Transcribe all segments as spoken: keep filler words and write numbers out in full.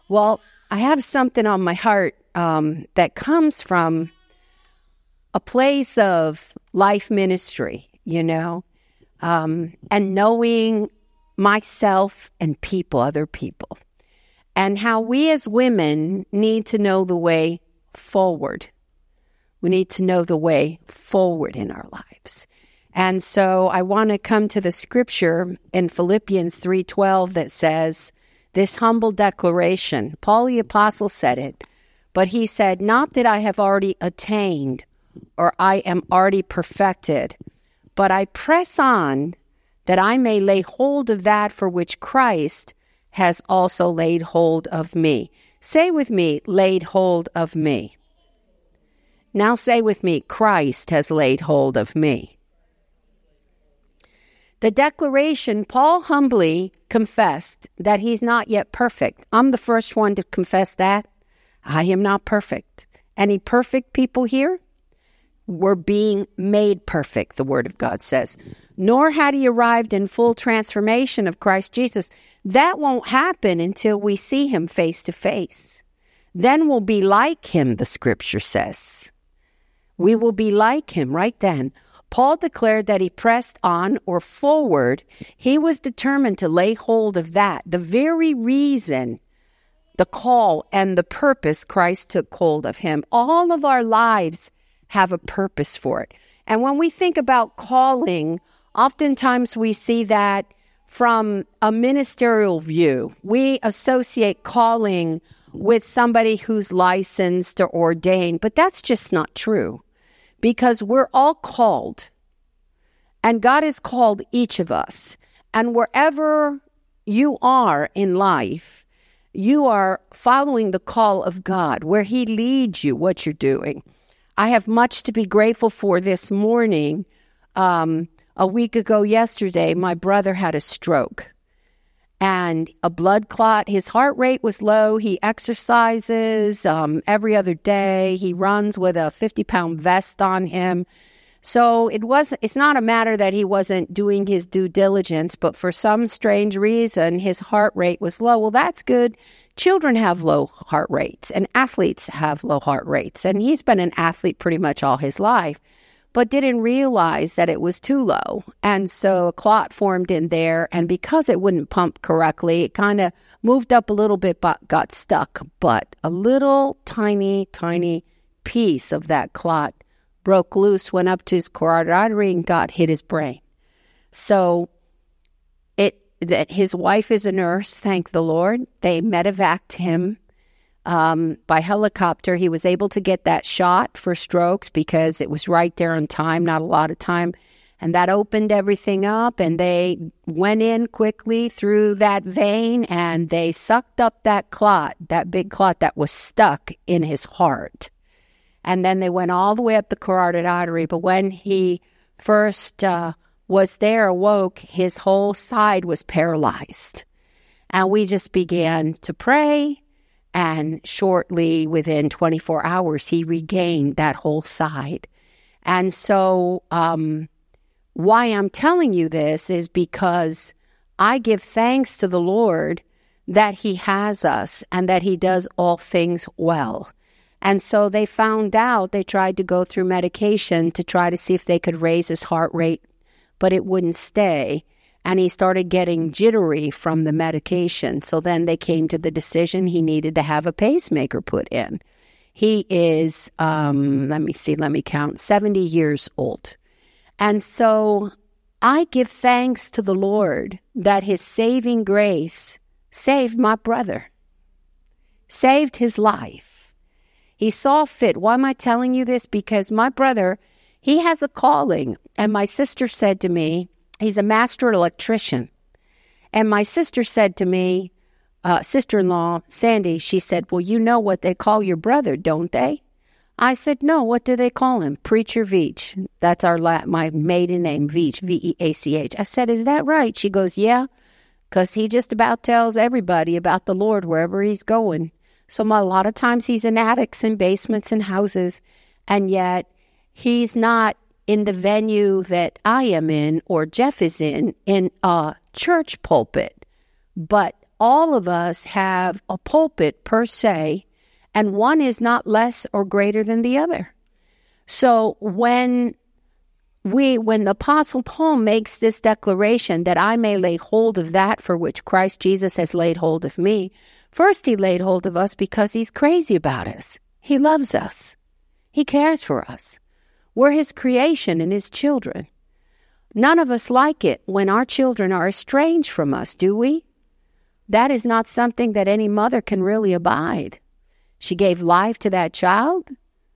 Well, I have something on my heart um, that comes from a place of life ministry, you know, um, and knowing myself and people, other people, and how we as women need to know the way forward. We need to know the way forward in our lives. And so I want to come to the scripture in Philippians three twelve that says, this humble declaration, Paul the Apostle said it, but he said, not that I have already attained or I am already perfected, but I press on that I may lay hold of that for which Christ has also laid hold of me. Say with me, laid hold of me. Now say with me, Christ has laid hold of me. The declaration, Paul humbly confessed that he's not yet perfect. I'm the first one to confess that. I am not perfect. Any perfect people here? We're being made perfect, the Word of God says. Nor had he arrived in full transformation of Christ Jesus. That won't happen until we see him face to face. Then we'll be like him, the Scripture says. We will be like him right then. Paul declared that he pressed on or forward. He was determined to lay hold of that, the very reason, the call and the purpose Christ took hold of him. All of our lives have a purpose for it. And when we think about calling, oftentimes we see that from a ministerial view. We associate calling with somebody who's licensed or ordained, but that's just not true. Because we're all called, and God has called each of us. And wherever you are in life, you are following the call of God, where he leads you, what you're doing. I have much to be grateful for this morning. Um, a week ago yesterday, my brother had a stroke and a blood clot. His heart rate was low. He exercises um, every other day. He runs with a fifty-pound vest on him. So it wasn't. It's not a matter that he wasn't doing his due diligence, but for some strange reason, his heart rate was low. Well, that's good. Children have low heart rates, and athletes have low heart rates. And he's been an athlete pretty much all his life, but didn't realize that it was too low. And so a clot formed in there, and because it wouldn't pump correctly, it kind of moved up a little bit, but got stuck. But a little tiny, tiny piece of that clot broke loose, went up to his carotid artery, and got hit his brain. So it that his wife is a nurse, thank the Lord. They medevaced him. Um, by helicopter. He was able to get that shot for strokes because it was right there on time, not a lot of time. And that opened everything up, and they went in quickly through that vein, and they sucked up that clot, that big clot that was stuck in his heart. And then they went all the way up the carotid artery. But when he first uh, was there, awoke, his whole side was paralyzed. And we just began to pray. And shortly, within twenty-four hours, he regained that whole side. And so um, why I'm telling you this is because I give thanks to the Lord that he has us and that he does all things well. And so they found out, they tried to go through medication to try to see if they could raise his heart rate, but it wouldn't stay. And he started getting jittery from the medication. So then they came to the decision he needed to have a pacemaker put in. He is, um, let me see, let me count, seventy years old. And so I give thanks to the Lord that his saving grace saved my brother, saved his life. He saw fit. Why am I telling you this? Because my brother, he has a calling. And my sister said to me, he's a master electrician. And my sister said to me, uh, sister-in-law, Sandy, she said, well, you know what they call your brother, don't they? I said, no, what do they call him? Preacher Veach. That's our la- my maiden name, Veach, V E A C H. I said, is that right? She goes, yeah, because he just about tells everybody about the Lord wherever he's going. So a lot of times he's in attics and basements and houses, and yet he's not in the venue that I am in or Jeff is in, in a church pulpit. But all of us have a pulpit per se, and one is not less or greater than the other. So when we, when the Apostle Paul makes this declaration that I may lay hold of that for which Christ Jesus has laid hold of me, first he laid hold of us because he's crazy about us. He loves us. He cares for us. We're his creation and his children. None of us like it when our children are estranged from us, do we? That is not something that any mother can really abide. She gave life to that child,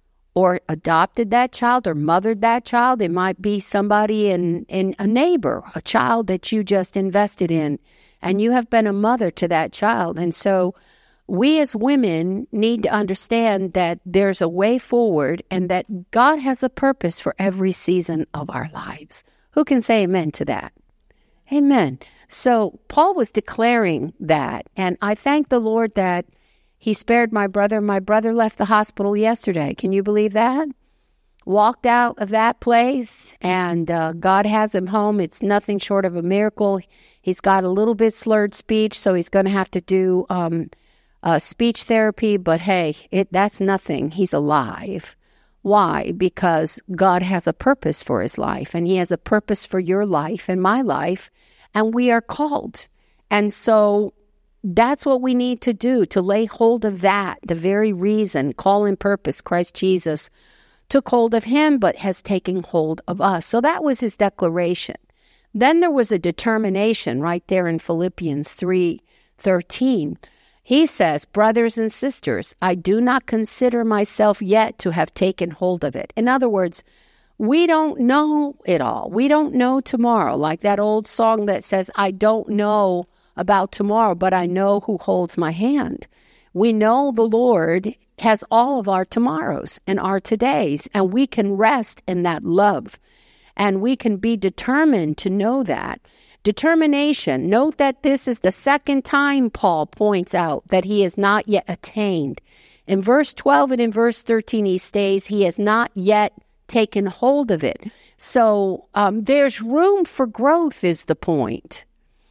or adopted that child, or mothered that child. It might be somebody in, in a neighbor, a child that you just invested in, and you have been a mother to that child. And so we as women need to understand that there's a way forward and that God has a purpose for every season of our lives. Who can say amen to that? Amen. So Paul was declaring that, and I thank the Lord that he spared my brother. My brother left the hospital yesterday. Can you believe that? Walked out of that place, and uh, God has him home. It's nothing short of a miracle. He's got a little bit slurred speech, so he's going to have to do um, uh, speech therapy, but hey, it that's nothing. He's alive. Why? Because God has a purpose for his life, and he has a purpose for your life and my life, and we are called. And so that's what we need to do, to lay hold of that, the very reason, call and purpose. Christ Jesus took hold of him, but has taken hold of us. So that was his declaration. Then there was a determination right there in Philippians three thirteen. He says, brothers and sisters, I do not consider myself yet to have taken hold of it. In other words, we don't know it all. We don't know tomorrow. Like that old song that says, I don't know about tomorrow, but I know who holds my hand. We know the Lord has all of our tomorrows and our todays, and we can rest in that love. And we can be determined to know that. Determination. Note that this is the second time Paul points out that he has not yet attained. In verse twelve and in verse thirteen, he states he has not yet taken hold of it. So um, there's room for growth is the point.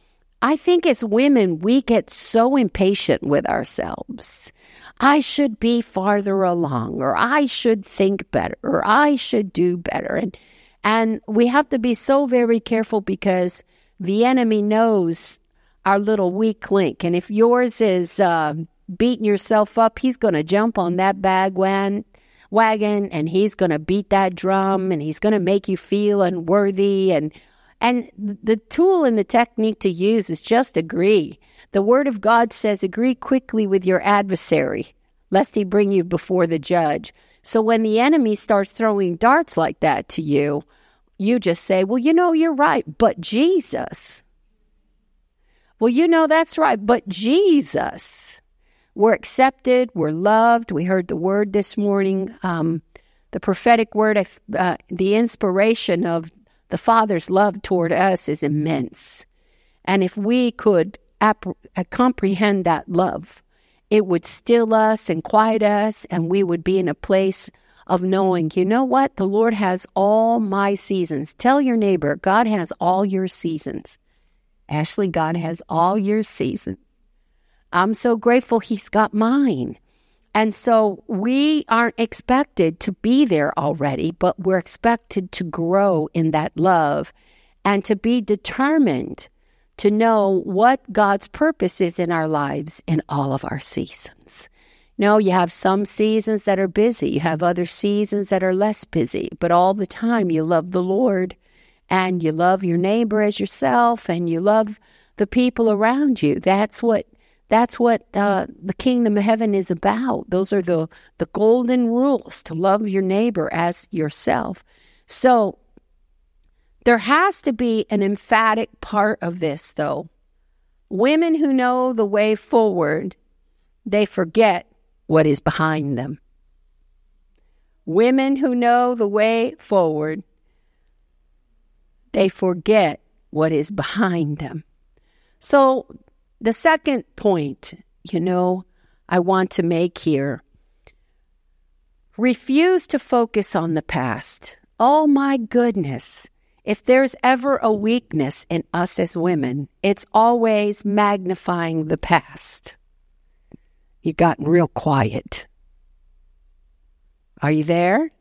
I think as women, we get so impatient with ourselves. I should be farther along, or I should think better, or I should do better. And, and we have to be so very careful because the enemy knows our little weak link. And if yours is uh, beating yourself up, he's going to jump on that bag wagon, wagon and he's going to beat that drum, and he's going to make you feel unworthy. And And the tool and the technique to use is just agree. The Word of God says, agree quickly with your adversary, lest he bring you before the judge. So when the enemy starts throwing darts like that to you, you just say, well, you know, you're right, but Jesus. Well, you know, that's right, but Jesus. We're accepted, we're loved. We heard the word this morning, um, the prophetic word, uh, the inspiration of the Father's love toward us is immense. And if we could ap- uh, comprehend that love, it would still us and quiet us, and we would be in a place of knowing, you know what? The Lord has all my seasons. Tell your neighbor, God has all your seasons. Ashley, God has all your seasons. I'm so grateful he's got mine. And so we aren't expected to be there already, but we're expected to grow in that love and to be determined to know what God's purpose is in our lives in all of our seasons. No, you have some seasons that are busy. You have other seasons that are less busy. But all the time you love the Lord, and you love your neighbor as yourself, and you love the people around you. That's what That's what uh, the kingdom of heaven is about. Those are the, the golden rules, to love your neighbor as yourself. So there has to be an emphatic part of this, though. Women who know the way forward, they forget what is behind them. Women who know the way forward, they forget what is behind them. So the second point, you know, I want to make here, refuse to focus on the past. Oh my goodness. If there's ever a weakness in us as women, it's always magnifying the past. You've gotten real quiet. Are you there?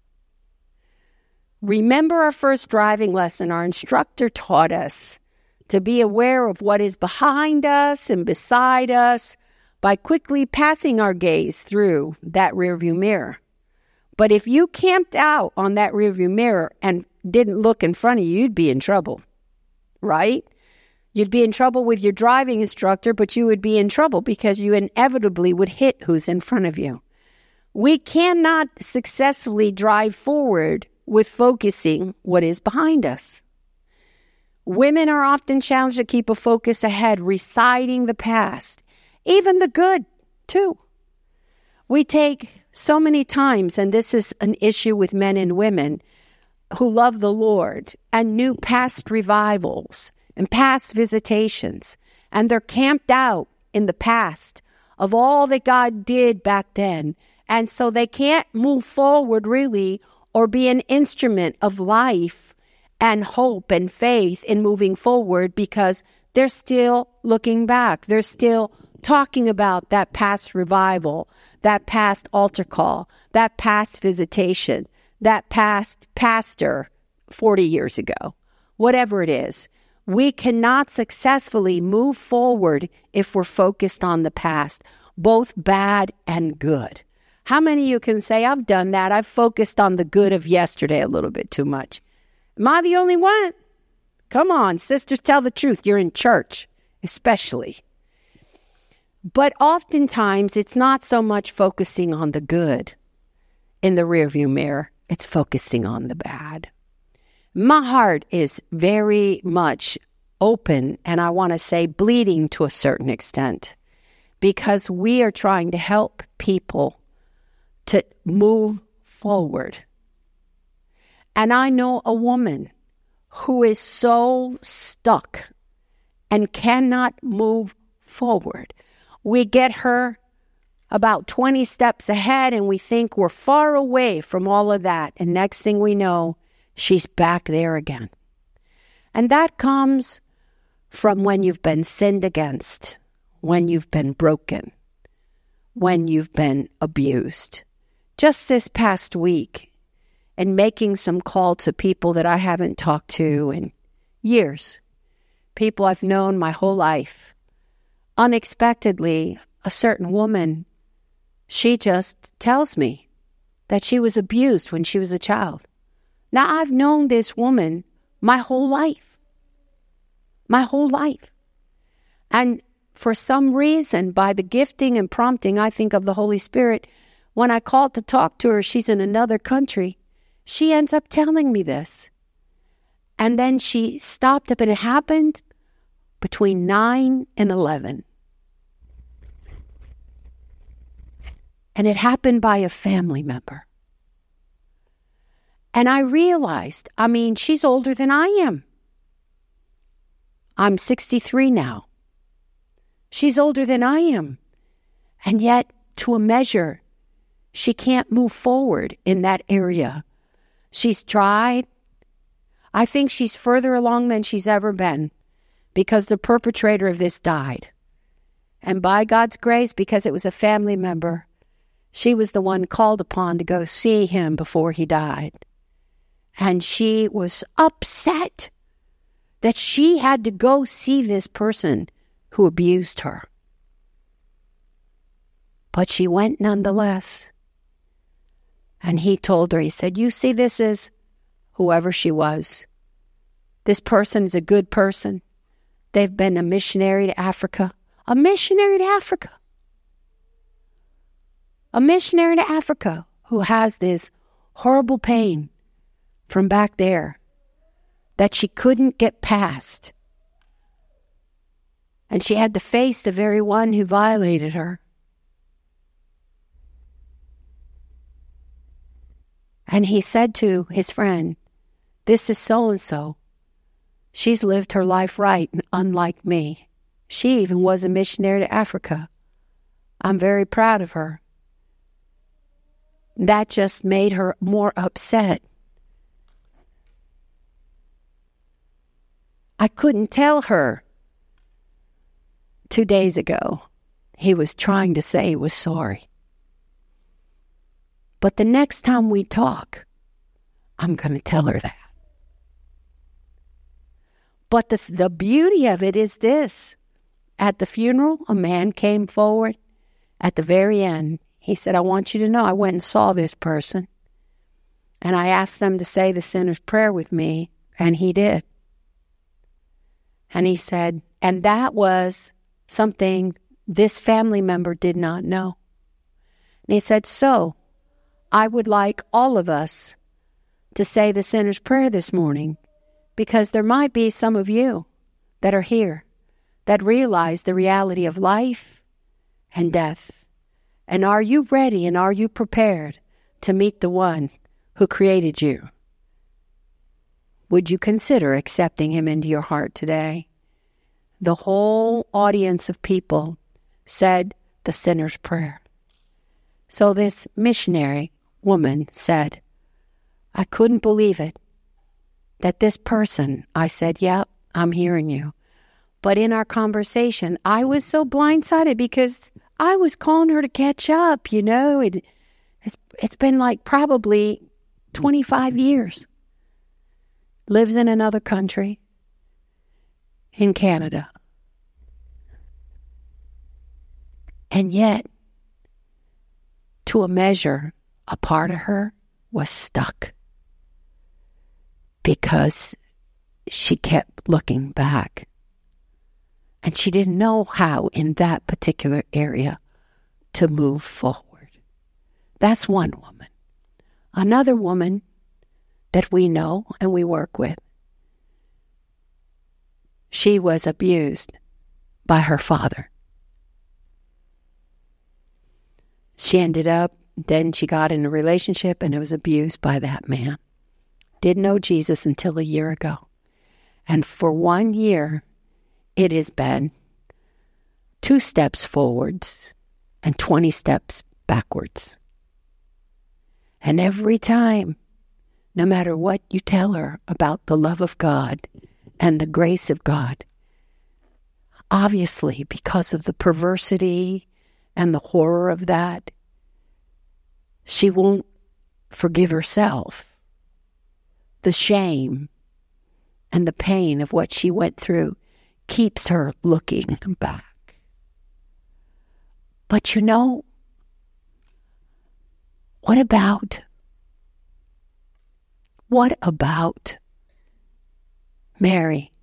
Remember our first driving lesson, our instructor taught us to be aware of what is behind us and beside us by quickly passing our gaze through that rearview mirror. But if you camped out on that rearview mirror and didn't look in front of you, you'd be in trouble, right? You'd be in trouble with your driving instructor, but you would be in trouble because you inevitably would hit who's in front of you. We cannot successfully drive forward with focusing what is behind us. Women are often challenged to keep a focus ahead, reciting the past, even the good, too. We take so many times, and this is an issue with men and women who love the Lord and knew past revivals and past visitations, and they're camped out in the past of all that God did back then, and so they can't move forward really or be an instrument of life and hope and faith in moving forward because they're still looking back. They're still talking about that past revival, that past altar call, that past visitation, that past pastor forty years ago, whatever it is. We cannot successfully move forward if we're focused on the past, both bad and good. How many of you can say, I've done that? I've focused on the good of yesterday a little bit too much. Am I the only one? Come on, sisters, tell the truth. You're in church, especially. But oftentimes, it's not so much focusing on the good in the rearview mirror. It's focusing on the bad. My heart is very much open, and I want to say bleeding to a certain extent, because we are trying to help people to move forward. And I know a woman who is so stuck and cannot move forward. We get her about twenty steps ahead and we think we're far away from all of that. And next thing we know, she's back there again. And that comes from when you've been sinned against, when you've been broken, when you've been abused. Just this past week, and making some call to people that I haven't talked to in years, people I've known my whole life. Unexpectedly, a certain woman, she just tells me that she was abused when she was a child. Now, I've known this woman my whole life. My whole life. And for some reason, by the gifting and prompting, I think, of the Holy Spirit, when I called to talk to her, she's in another country. She ends up telling me this. And then she stopped up, and it happened between nine and eleven. And it happened by a family member. And I realized, I mean, she's older than I am. I'm sixty-three now. She's older than I am. And yet, to a measure, she can't move forward in that area. She's tried. I think she's further along than she's ever been because the perpetrator of this died. And by God's grace, because it was a family member, she was the one called upon to go see him before he died. And she was upset that she had to go see this person who abused her. But she went nonetheless. And he told her, he said, you see, this is whoever she was. This person is a good person. They've been a missionary to Africa. A missionary to Africa. A missionary to Africa who has this horrible pain from back there that she couldn't get past. And she had to face the very one who violated her. And he said to his friend, this is so-and-so. She's lived her life right, unlike me. She even was a missionary to Africa. I'm very proud of her. That just made her more upset. I couldn't tell her two days ago he was trying to say he was sorry. But the next time we talk, I'm going to tell her that. But the, the beauty of it is this. At the funeral, a man came forward. At the very end, he said, I want you to know I went and saw this person. And I asked them to say the sinner's prayer with me, and he did. And he said, and that was something this family member did not know. And he said, so I would like all of us to say the sinner's prayer this morning, because there might be some of you that are here that realize the reality of life and death. And are you ready and are you prepared to meet the one who created you? Would you consider accepting him into your heart today? The whole audience of people said the sinner's prayer. So this missionary woman said, I couldn't believe it, that this person, I said, yeah, I'm hearing you. But in our conversation, I was so blindsided because I was calling her to catch up, you know. It, it's, it's been like probably twenty-five years. Lives in another country, in Canada. And yet, to a measure, a part of her was stuck because she kept looking back. And she didn't know how in that particular area to move forward. That's one woman. Another woman that we know and we work with, she was abused by her father. She ended up, then she got in a relationship and it was abused by that man. Didn't know Jesus until a year ago. And for one year, it has been two steps forwards and twenty steps backwards. And every time, no matter what you tell her about the love of God and the grace of God, obviously because of the perversity and the horror of that, she won't forgive herself. The shame and the pain of what she went through keeps her looking back. But you know, what about, what about Mary,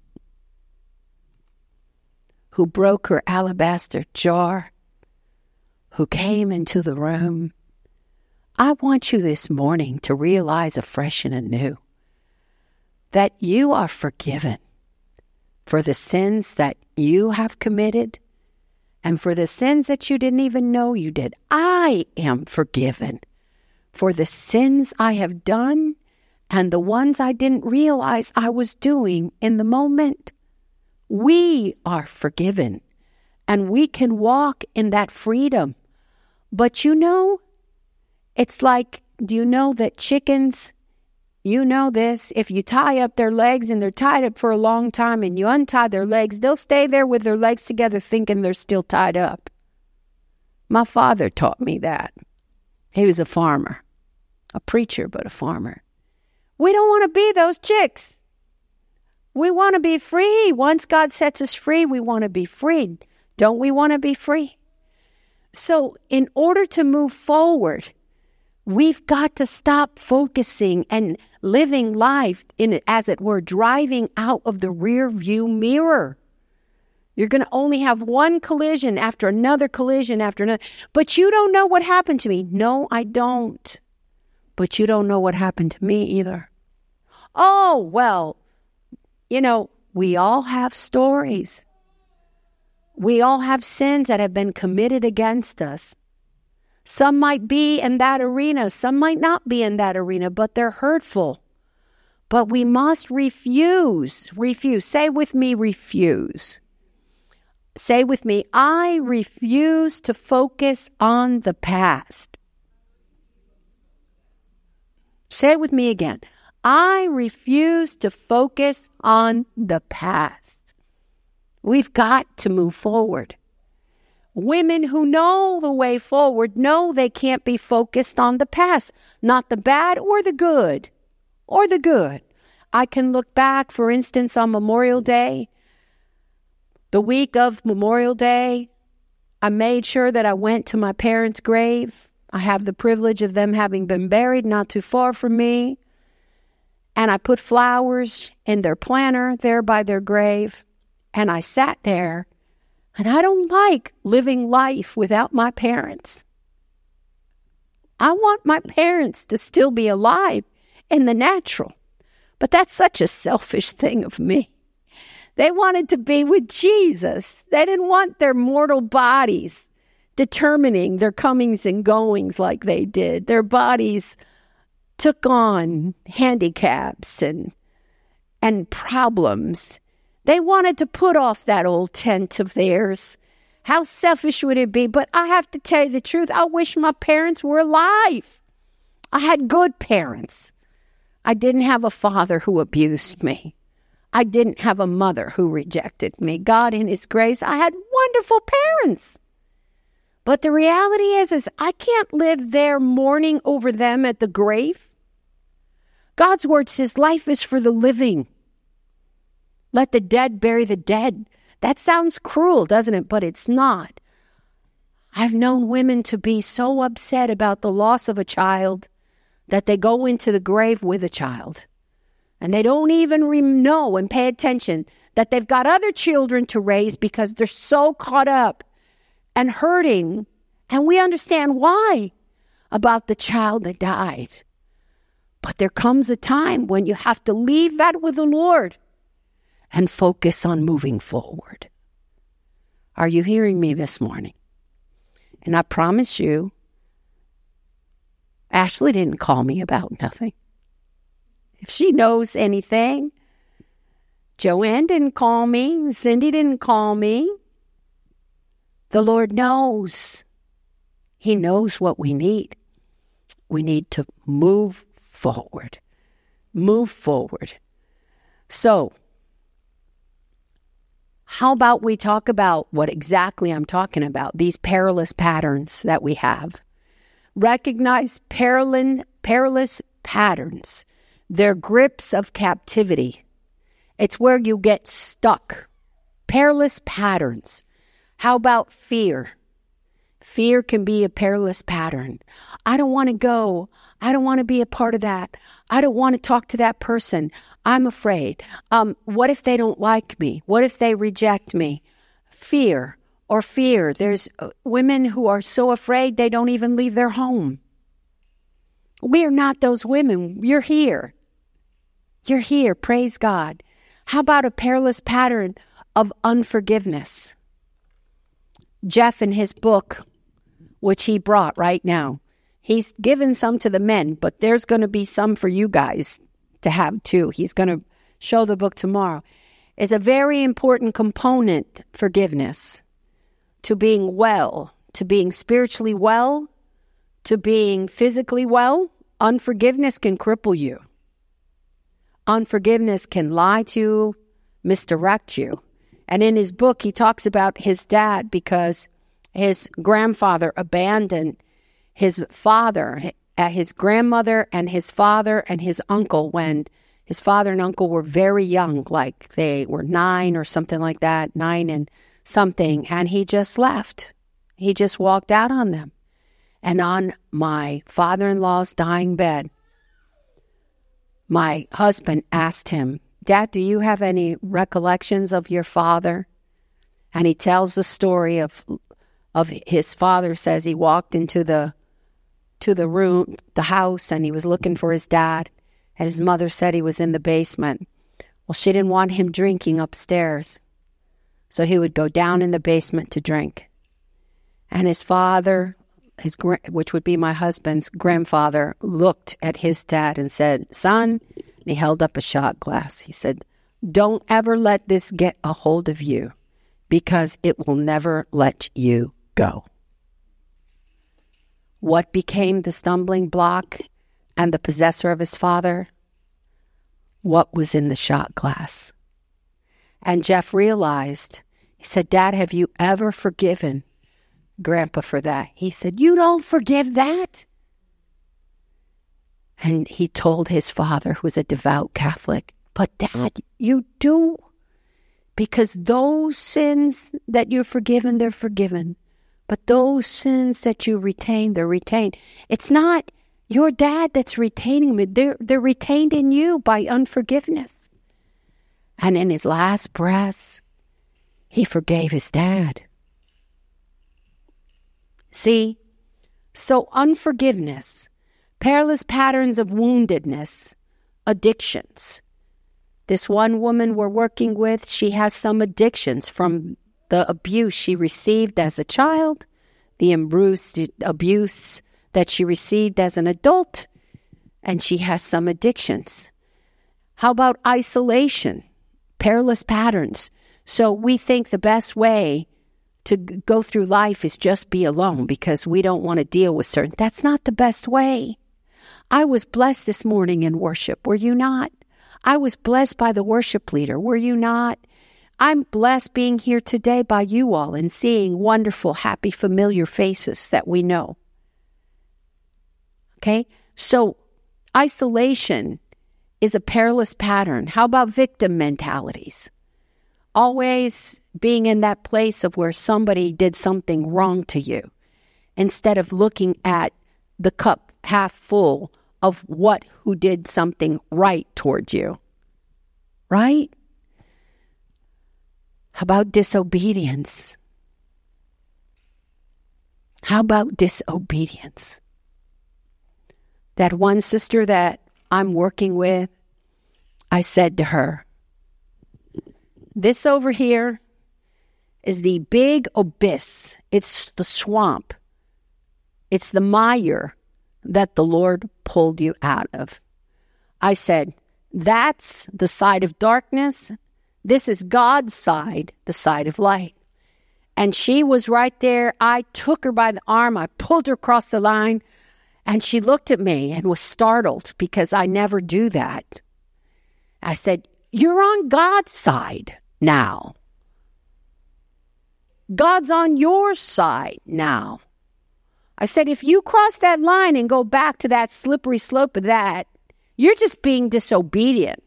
who broke her alabaster jar, who came into the room? I want you this morning to realize afresh and anew that you are forgiven for the sins that you have committed and for the sins that you didn't even know you did. I am forgiven for the sins I have done and the ones I didn't realize I was doing in the moment. We are forgiven and we can walk in that freedom. But you know, it's like, do you know that chickens, you know this, if you tie up their legs and they're tied up for a long time and you untie their legs, they'll stay there with their legs together thinking they're still tied up. My father taught me that. He was a farmer, a preacher, but a farmer. We don't want to be those chicks. We want to be free. Once God sets us free, we want to be freed. Don't we want to be free? So in order to move forward, we've got to stop focusing and living life in, as it were, driving out of the rear view mirror. You're going to only have one collision after another collision after another. But you don't know what happened to me. No, I don't. But you don't know what happened to me either. Oh, well, you know, we all have stories. We all have sins that have been committed against us. Some might be in that arena. Some might not be in that arena, but they're hurtful. But we must refuse. Refuse. Say with me, refuse. Say with me, I refuse to focus on the past. Say it with me again. I refuse to focus on the past. We've got to move forward. Women who know the way forward know they can't be focused on the past, not the bad or the good, or the good. I can look back, for instance, on Memorial Day. The week of Memorial Day, I made sure that I went to my parents' grave. I have the privilege of them having been buried not too far from me. And I put flowers in their planter there by their grave. And I sat there. And I don't like living life without my parents. I want my parents to still be alive in the natural. But that's such a selfish thing of me. They wanted to be with Jesus. They didn't want their mortal bodies determining their comings and goings like they did. Their bodies took on handicaps and, and problems. They wanted to put off that old tent of theirs. How selfish would it be? But I have to tell you the truth. I wish my parents were alive. I had good parents. I didn't have a father who abused me. I didn't have a mother who rejected me. God, in His grace, I had wonderful parents. But the reality is, is I can't live there mourning over them at the grave. God's word says life is for the living. Let the dead bury the dead. That sounds cruel, doesn't it? But it's not. I've known women to be so upset about the loss of a child that they go into the grave with a child. And they don't even re- know and pay attention that they've got other children to raise because they're so caught up and hurting. And we understand why about the child that died. But there comes a time when you have to leave that with the Lord and focus on moving forward. Are you hearing me this morning? And I promise you, Ashley didn't call me about nothing. If she knows anything, Joanne didn't call me. Cindy didn't call me. The Lord knows. He knows what we need. We need to move forward. Move forward. So, how about we talk about what exactly I'm talking about, these perilous patterns that we have. Recognize perilous, perilous patterns. They're grips of captivity. It's where you get stuck. Perilous patterns. How about fear? Fear can be a perilous pattern. I don't want to go. I don't want to be a part of that. I don't want to talk to that person. I'm afraid. Um, what if they don't like me? What if they reject me? Fear or fear. There's uh, women who are so afraid they don't even leave their home. We are not those women. You're here. You're here. Praise God. How about a perilous pattern of unforgiveness? Jeff, in his book, which he brought right now, he's given some to the men, but there's going to be some for you guys to have too. He's going to show the book tomorrow. It's a very important component, forgiveness, to being well, to being spiritually well, to being physically well. Unforgiveness can cripple you. Unforgiveness can lie to you, misdirect you. And in his book, he talks about his dad because his grandfather abandoned his father, his grandmother and his father and his uncle when his father and uncle were very young, like they were nine or something like that, nine and something. And he just left. He just walked out on them. And on my father-in-law's dying bed, my husband asked him, Dad, do you have any recollections of your father? And he tells the story of of his father. Says he walked into the to the room, the house, and he was looking for his dad. And his mother said he was in the basement. Well, she didn't want him drinking upstairs, so he would go down in the basement to drink. And his father, his which would be my husband's grandfather, looked at his dad and said, "Son," and he held up a shot glass. He said, "Don't ever let this get a hold of you, because it will never let you go." What became the stumbling block and the possessor of his father? what was in the shot glass. And Jeff realized, he said, Dad, have you ever forgiven Grandpa for that? He said, you don't forgive that? And he told his father, who was a devout Catholic, but Dad, you do. Because those sins that you're forgiven, they're forgiven. But those sins that you retain, they're retained. It's not your dad that's retaining them. They're, they're retained in you by unforgiveness. And in his last breaths, he forgave his dad. See, so unforgiveness, perilous patterns of woundedness, addictions. This one woman we're working with, she has some addictions from the abuse she received as a child, the abuse that she received as an adult, and she has some addictions. How about isolation, perilous patterns? So we think the best way to go through life is just be alone because we don't want to deal with certain. That's not the best way. I was blessed this morning in worship. Were you not? I was blessed by the worship leader. Were you not? I'm blessed being here today by you all and seeing wonderful, happy, familiar faces that we know. Okay? So isolation is a perilous pattern. How about victim mentalities? Always being in that place of where somebody did something wrong to you instead of looking at the cup half full of what who did something right towards you. Right? How about disobedience? How about disobedience? That one sister that I'm working with, I said to her, this over here is the big abyss. It's the swamp. It's the mire that the Lord pulled you out of. I said, that's the side of darkness. This is God's side, the side of light. And she was right there. I took her by the arm. I pulled her across the line. And she looked at me and was startled because I never do that. I said, you're on God's side now. God's on your side now. I said, if you cross that line and go back to that slippery slope of that, you're just being disobedient.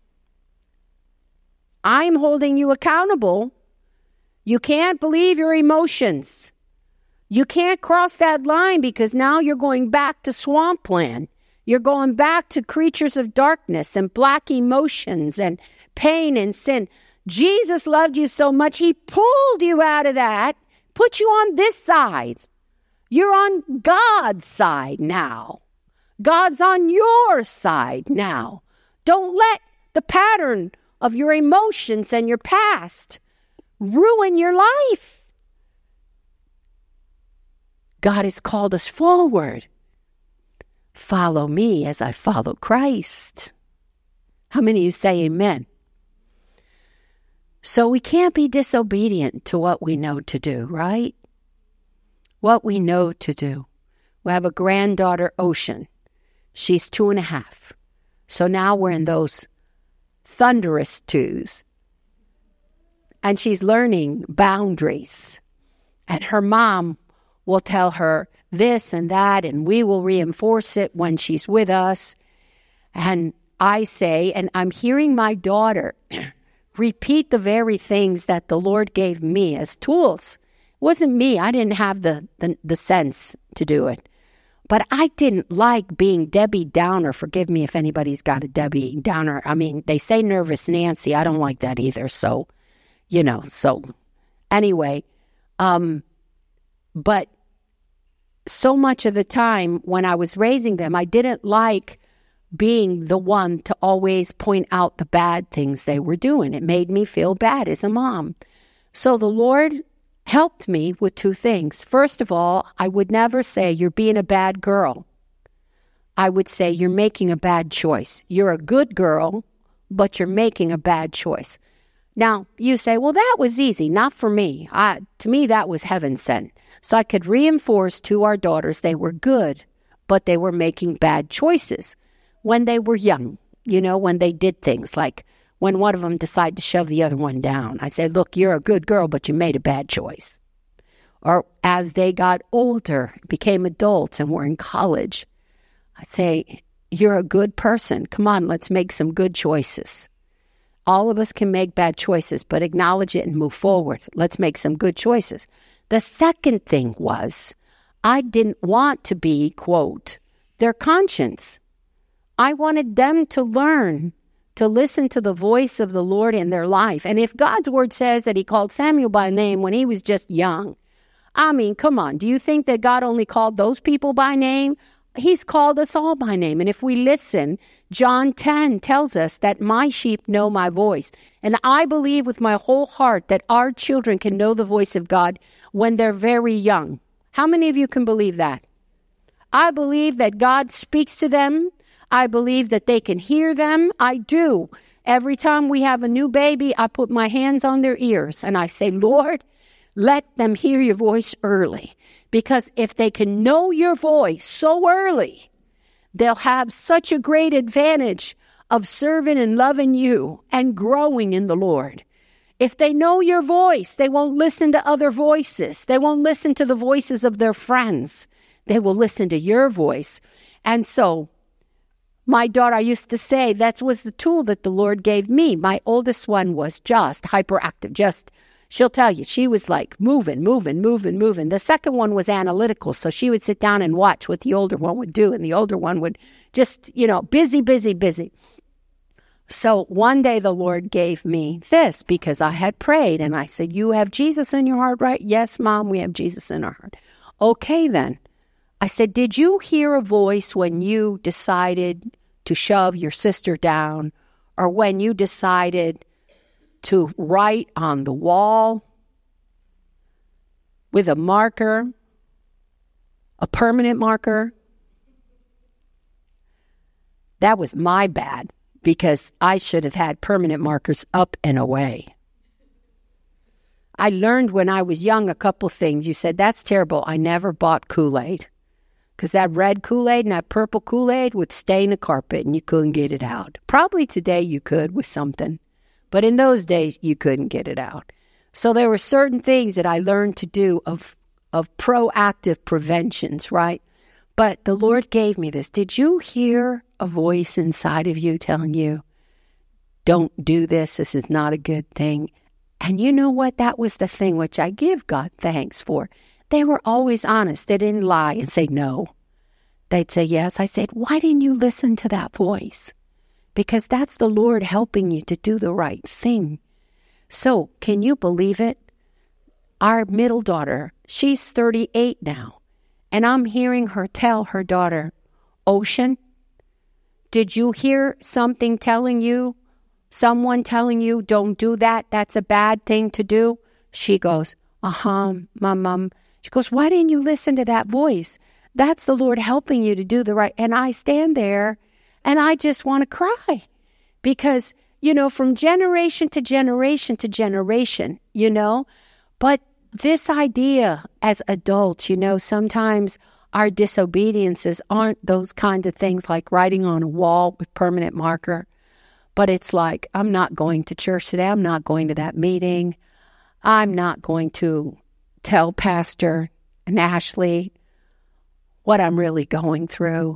I'm holding you accountable. You can't believe your emotions. You can't cross that line because now you're going back to swampland. You're going back to creatures of darkness and black emotions and pain and sin. Jesus loved you so much, he pulled you out of that, put you on this side. You're on God's side now. God's on your side now. Don't let the pattern of your emotions and your past ruin your life. God has called us forward. Follow me as I follow Christ. How many of you say amen? So we can't be disobedient to what we know to do, right? What we know to do. We have a granddaughter, Ocean. She's two and a half. So now we're in those thunderous twos. And she's learning boundaries. And her mom will tell her this and that, and we will reinforce it when she's with us. And I say, and I'm hearing my daughter repeat the very things that the Lord gave me as tools. It wasn't me. I didn't have the, the, the sense to do it. But I didn't like being Debbie Downer. Forgive me if anybody's got a Debbie Downer. I mean, they say nervous Nancy. I don't like that either. So, you know, so anyway, um, but so much of the time when I was raising them, I didn't like being the one to always point out the bad things they were doing. It made me feel bad as a mom. So the Lord helped me with two things. First of all, I would never say you're being a bad girl. I would say you're making a bad choice. You're a good girl, but you're making a bad choice. Now, you say, well, that was easy. Not for me. I, to me, that was heaven sent. So I could reinforce to our daughters they were good, but they were making bad choices when they were young. you know, when they did things like when one of them decided to shove the other one down. I said, look, you're a good girl, but you made a bad choice. Or as they got older, became adults and were in college, I say, you're a good person. Come on, let's make some good choices. All of us can make bad choices, but acknowledge it and move forward. Let's make some good choices. The second thing was, I didn't want to be, quote, their conscience. I wanted them to learn to listen to the voice of the Lord in their life. And if God's word says that he called Samuel by name when he was just young, I mean, come on, do you think that God only called those people by name? He's called us all by name. And if we listen, John ten tells us that my sheep know my voice. And I believe with my whole heart that our children can know the voice of God when they're very young. How many of you can believe that? I believe that God speaks to them. I believe that they can hear them. I do. Every time we have a new baby, I put my hands on their ears and I say, Lord, let them hear your voice early. Because if they can know your voice so early, they'll have such a great advantage of serving and loving you and growing in the Lord. If they know your voice, they won't listen to other voices. They won't listen to the voices of their friends. They will listen to your voice. And so, my daughter, I used to say, that was the tool that the Lord gave me. My oldest one was just hyperactive, just, she'll tell you, she was like moving, moving, moving, moving. The second one was analytical, so she would sit down and watch what the older one would do, and the older one would just, you know, busy, busy, busy. So one day the Lord gave me this because I had prayed, and I said, you have Jesus in your heart, right? Yes, Mom, we have Jesus in our heart. Okay, then. I said, did you hear a voice when you decided to shove your sister down, or when you decided to write on the wall with a marker, a permanent marker? That was my bad, because I should have had permanent markers up and away. I learned when I was young a couple things. You said, that's terrible. I never bought Kool-Aid. Because that red Kool-Aid and that purple Kool-Aid would stain the carpet and you couldn't get it out. Probably today you could with something. But in those days, you couldn't get it out. So there were certain things that I learned to do of, of proactive preventions, right? But the Lord gave me this. Did you hear a voice inside of you telling you, don't do this, this is not a good thing? And you know what? That was the thing which I give God thanks for. They were always honest. They didn't lie and say no. They'd say yes. I said, why didn't you listen to that voice? Because that's the Lord helping you to do the right thing. So, can you believe it? Our middle daughter, she's thirty-eight now. And I'm hearing her tell her daughter, Ocean, did you hear something telling you, someone telling you, don't do that, that's a bad thing to do? She goes, uh-huh, my mom. She goes, why didn't you listen to that voice? That's the Lord helping you to do the right. And I stand there and I just want to cry because, you know, from generation to generation to generation, you know, but this idea as adults, you know, sometimes our disobediences aren't those kinds of things like writing on a wall with permanent marker, but it's like, I'm not going to church today. I'm not going to that meeting. I'm not going to tell Pastor and Ashley what I'm really going through.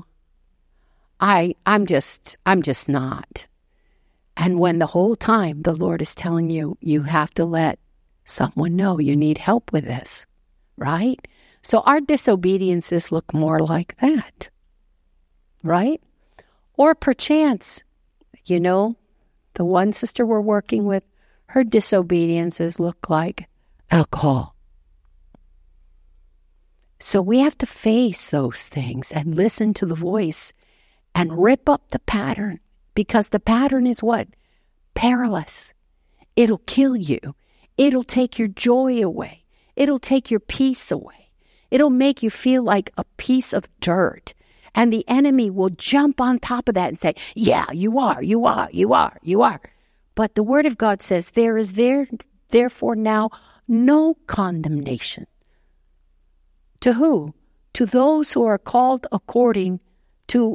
I, I'm just, I'm just not. And when the whole time the Lord is telling you, you have to let someone know you need help with this, right? So our disobediences look more like that, right? Or perchance, you know, the one sister we're working with, her disobediences look like alcohol. So we have to face those things and listen to the voice and rip up the pattern, because the pattern is what? Perilous. It'll kill you. It'll take your joy away. It'll take your peace away. It'll make you feel like a piece of dirt. And the enemy will jump on top of that and say, yeah, you are, you are, you are, you are. But the Word of God says, there is there, therefore now no condemnation. To who? To those who are called according to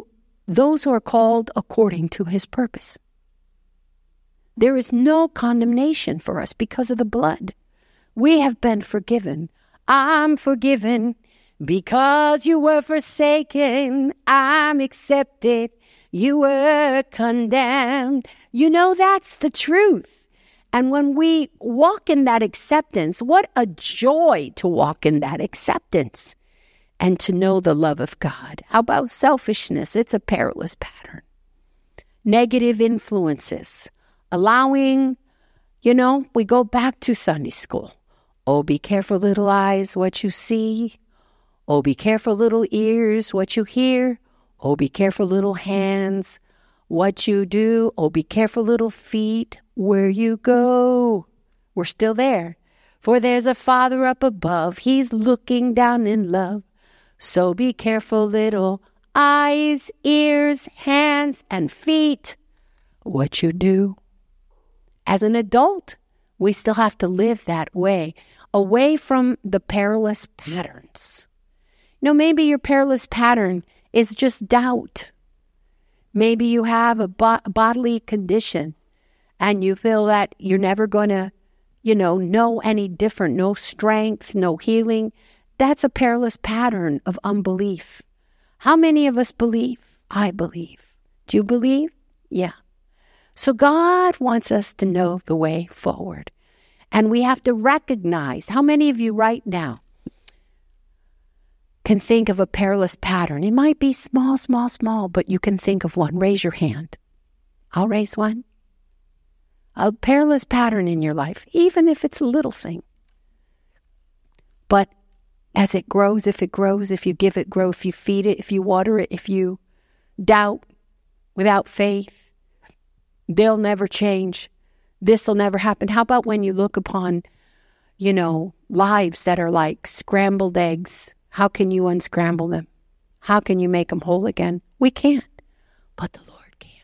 those who are called according to his purpose. There is no condemnation for us because of the blood. We have been forgiven. I'm forgiven because you were forsaken. I'm accepted. You were condemned. You know, that's the truth. And when we walk in that acceptance, what a joy to walk in that acceptance and to know the love of God. How about selfishness? It's a perilous pattern. Negative influences, allowing, you know, we go back to Sunday school. Oh, be careful, little eyes, what you see. Oh, be careful, little ears, what you hear. Oh, be careful, little hands, what you do. Oh, be careful, little feet, where you go. We're still there. For there's a Father up above. He's looking down in love. So be careful, little eyes, ears, hands, and feet, what you do. As an adult, we still have to live that way, away from the perilous patterns. You know, maybe your perilous pattern is just doubt. Maybe you have a bo- bodily condition and you feel that you're never going to, you know, know any different, no strength, no healing. That's a perilous pattern of unbelief. How many of us believe? I believe. Do you believe? Yeah. So God wants us to know the way forward. And we have to recognize, how many of you right now can think of a perilous pattern? It might be small, small, small, but you can think of one. Raise your hand. I'll raise one. A perilous pattern in your life, even if it's a little thing. But as it grows, if it grows, if you give it growth, if you feed it, if you water it, if you doubt without faith, they'll never change. This will never happen. How about when you look upon, you know, lives that are like scrambled eggs? How can you unscramble them? How can you make them whole again? We can't, but the Lord can.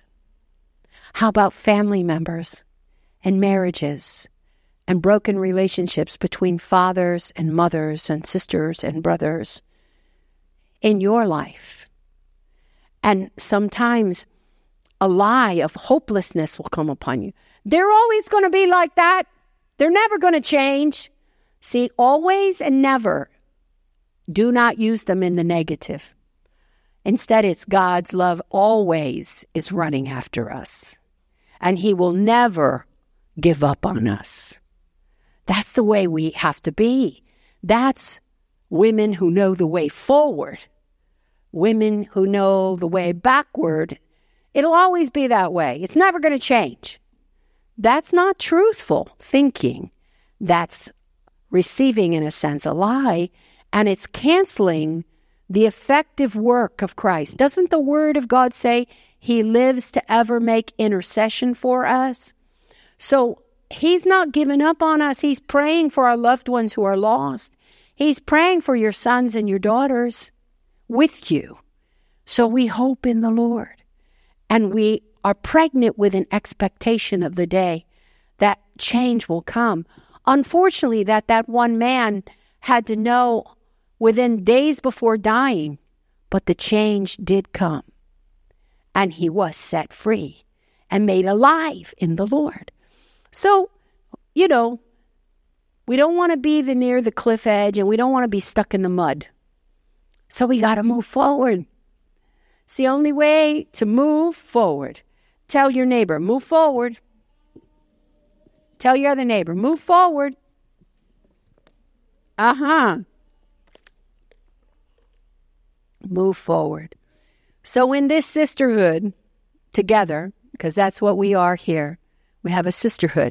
How about family members and marriages and broken relationships between fathers and mothers and sisters and brothers in your life? And sometimes a lie of hopelessness will come upon you. They're always going to be like that. They're never going to change. See, always and never. Do not use them in the negative. Instead, it's God's love always is running after us. And he will never give up on us. That's the way we have to be. That's women who know the way forward. Women who know the way backward. It'll always be that way. It's never going to change. That's not truthful thinking. That's receiving, in a sense, a lie. And it's canceling the effective work of Christ. Doesn't the Word of God say he lives to ever make intercession for us? So he's not giving up on us. He's praying for our loved ones who are lost. He's praying for your sons and your daughters with you. So we hope in the Lord. And we are pregnant with an expectation of the day that change will come. Unfortunately, that that one man had to know within days before dying, but the change did come. And he was set free and made alive in the Lord. So, you know, we don't want to be the, near the cliff edge, and we don't want to be stuck in the mud. So we got to move forward. It's the only way to move forward. Tell your neighbor, move forward. Tell your other neighbor, move forward. Uh-huh. Move forward. So in this sisterhood, together, because that's what we are here, we have a sisterhood.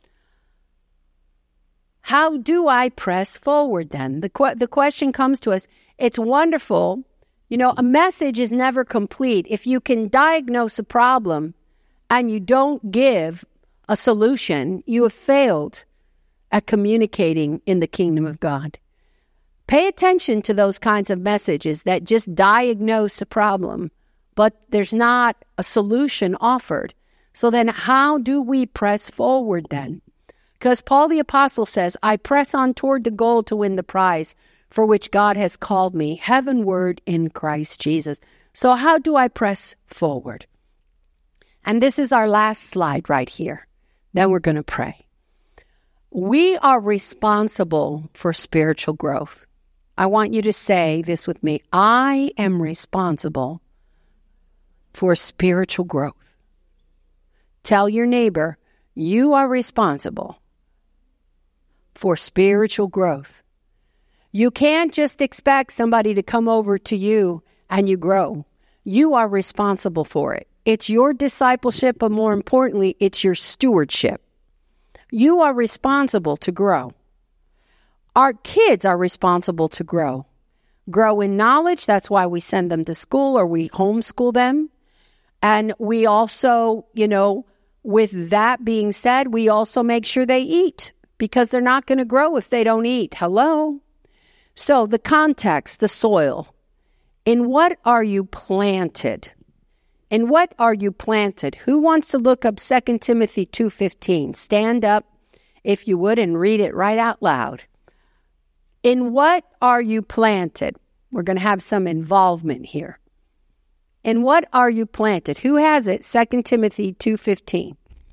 How do I press forward then? The, que- the question comes to us. It's wonderful. You know, a message is never complete. If you can diagnose a problem and you don't give a solution, you have failed at communicating in the kingdom of God. Pay attention to those kinds of messages that just diagnose a problem, but there's not a solution offered. So then how do we press forward then? Because Paul the Apostle says, I press on toward the goal to win the prize for which God has called me heavenward in Christ Jesus. So how do I press forward? And this is our last slide right here. Then we're going to pray. We are responsible for spiritual growth. I want you to say this with me. I am responsible for spiritual growth. Tell your neighbor, you are responsible for spiritual growth. You can't just expect somebody to come over to you and you grow. You are responsible for it. It's your discipleship, but more importantly, it's your stewardship. You are responsible to grow. Our kids are responsible to grow. Grow in knowledge. That's why we send them to school or we homeschool them. And we also, you know, with that being said, we also make sure they eat because they're not going to grow if they don't eat. Hello? So the context, the soil. In what are you planted? In what are you planted? Who wants to look up Second Timothy two fifteen? Stand up, if you would, and read it right out loud. In what are you planted? We're going to have some involvement here. In what are you planted? Who has it? Second Timothy two fifteen.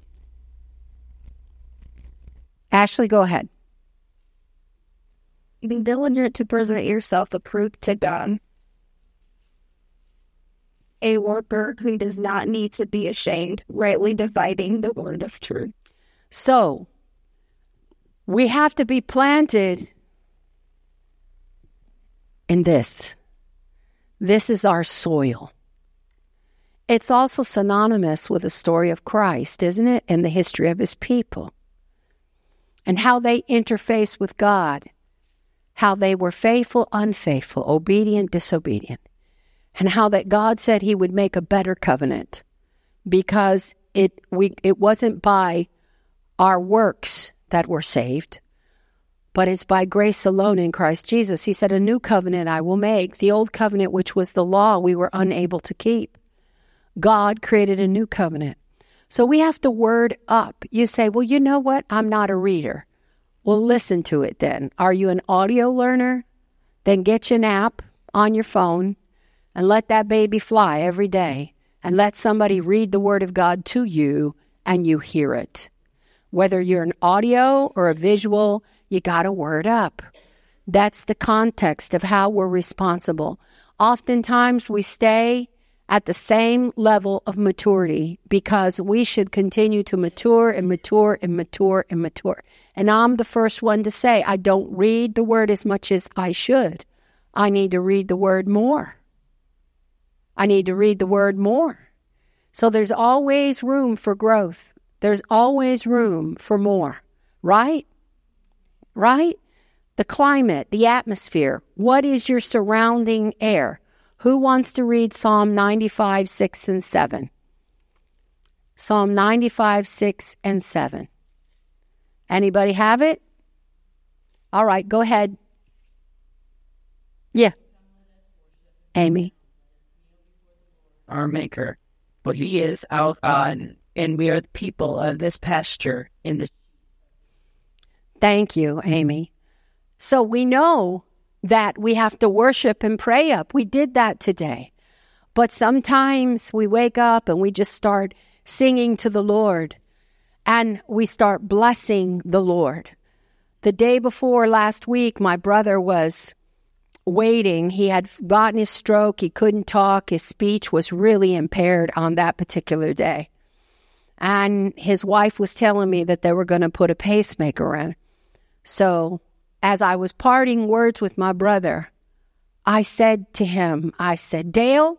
Ashley, go ahead. Be diligent to present yourself approved to God, a worker who does not need to be ashamed, rightly dividing the word of truth. So, we have to be planted in this. This is our soil. It's also synonymous with the story of Christ, isn't it? And the history of his people. And how they interface with God. How they were faithful, unfaithful, obedient, disobedient. And how that God said he would make a better covenant. Because it we it wasn't by our works that we're saved, but it's by grace alone in Christ Jesus. He said, a new covenant I will make. The old covenant, which was the law, we were unable to keep. God created a new covenant. So we have to word up. You say, well, you know what? I'm not a reader. Well, listen to it then. Are you an audio learner? Then get you an app on your phone and let that baby fly every day. And let somebody read the word of God to you and you hear it. Whether you're an audio or a visual, you got to word up. That's the context of how we're responsible. Oftentimes we stay at the same level of maturity because we should continue to mature and mature and mature and mature. And I'm the first one to say, I don't read the word as much as I should. I need to read the word more. I need to read the word more. So there's always room for growth. There's always room for more, right? Right? The climate, the atmosphere. What is your surrounding air? Who wants to read Psalm ninety-five, six, and seven? Psalm ninety-five, six, and seven. Anybody have it? All right, go ahead. Yeah. Amy. Our Maker, but he is out on, and we are the people of this pasture in the. Thank you, Amy. So we know that we have to worship and pray up. We did that today. But sometimes we wake up and we just start singing to the Lord and we start blessing the Lord. The day before last week, my brother was waiting. He had gotten his stroke. He couldn't talk. His speech was really impaired on that particular day. And his wife was telling me that they were going to put a pacemaker in. So as I was parting words with my brother, I said to him, I said, Dale,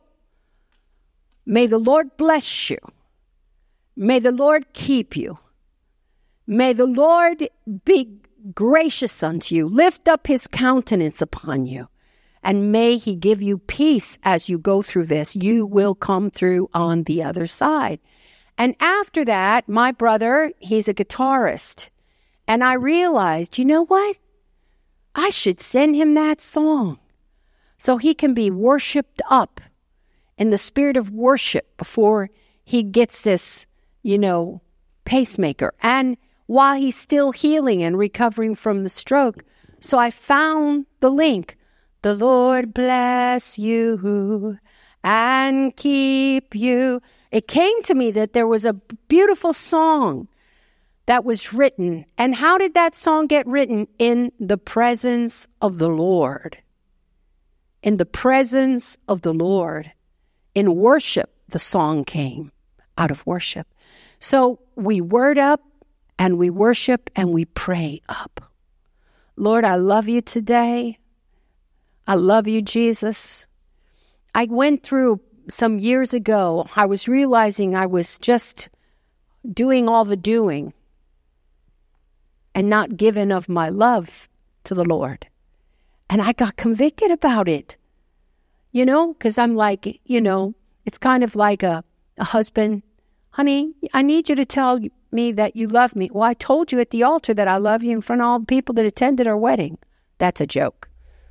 may the Lord bless you. May the Lord keep you. May the Lord be gracious unto you. Lift up his countenance upon you. And may he give you peace as you go through this. You will come through on the other side. And after that, my brother, he's a guitarist. And I realized, you know what? I should send him that song so he can be worshiped up in the spirit of worship before he gets this, you know, pacemaker. And while he's still healing and recovering from the stroke, So I found the link. The Lord bless you and keep you. It came to me that there was a beautiful song that was written. And how did that song get written? In the presence of the Lord. In the presence of the Lord. In worship, the song came out of worship. So we word up and we worship and we pray up. Lord, I love you today. I love you, Jesus. I went through some years ago, I was realizing I was just doing all the doing and not giving of my love to the Lord. And I got convicted about it, you know, because I'm like, you know, it's kind of like a, a husband. Honey, I need you to tell me that you love me. Well, I told you at the altar that I love you in front of all the people that attended our wedding. That's a joke.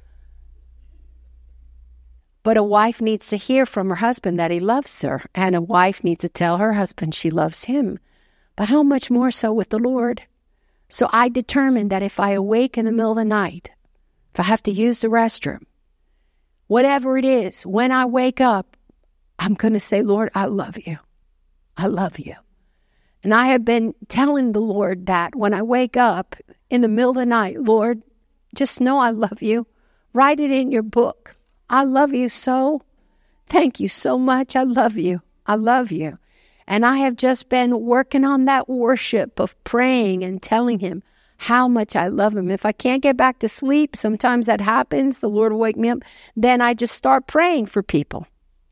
But a wife needs to hear from her husband that he loves her. And a wife needs to tell her husband she loves him. But how much more so with the Lord? So I determined that if I awake in the middle of the night, if I have to use the restroom, whatever it is, when I wake up, I'm going to say, Lord, I love you. I love you. And I have been telling the Lord that when I wake up in the middle of the night, Lord, just know I love you. Write it in your book. I love you so. Thank you so much. I love you. I love you. And I have just been working on that worship of praying and telling him how much I love him. If I can't get back to sleep, sometimes that happens. The Lord will wake me up. Then I just start praying for people.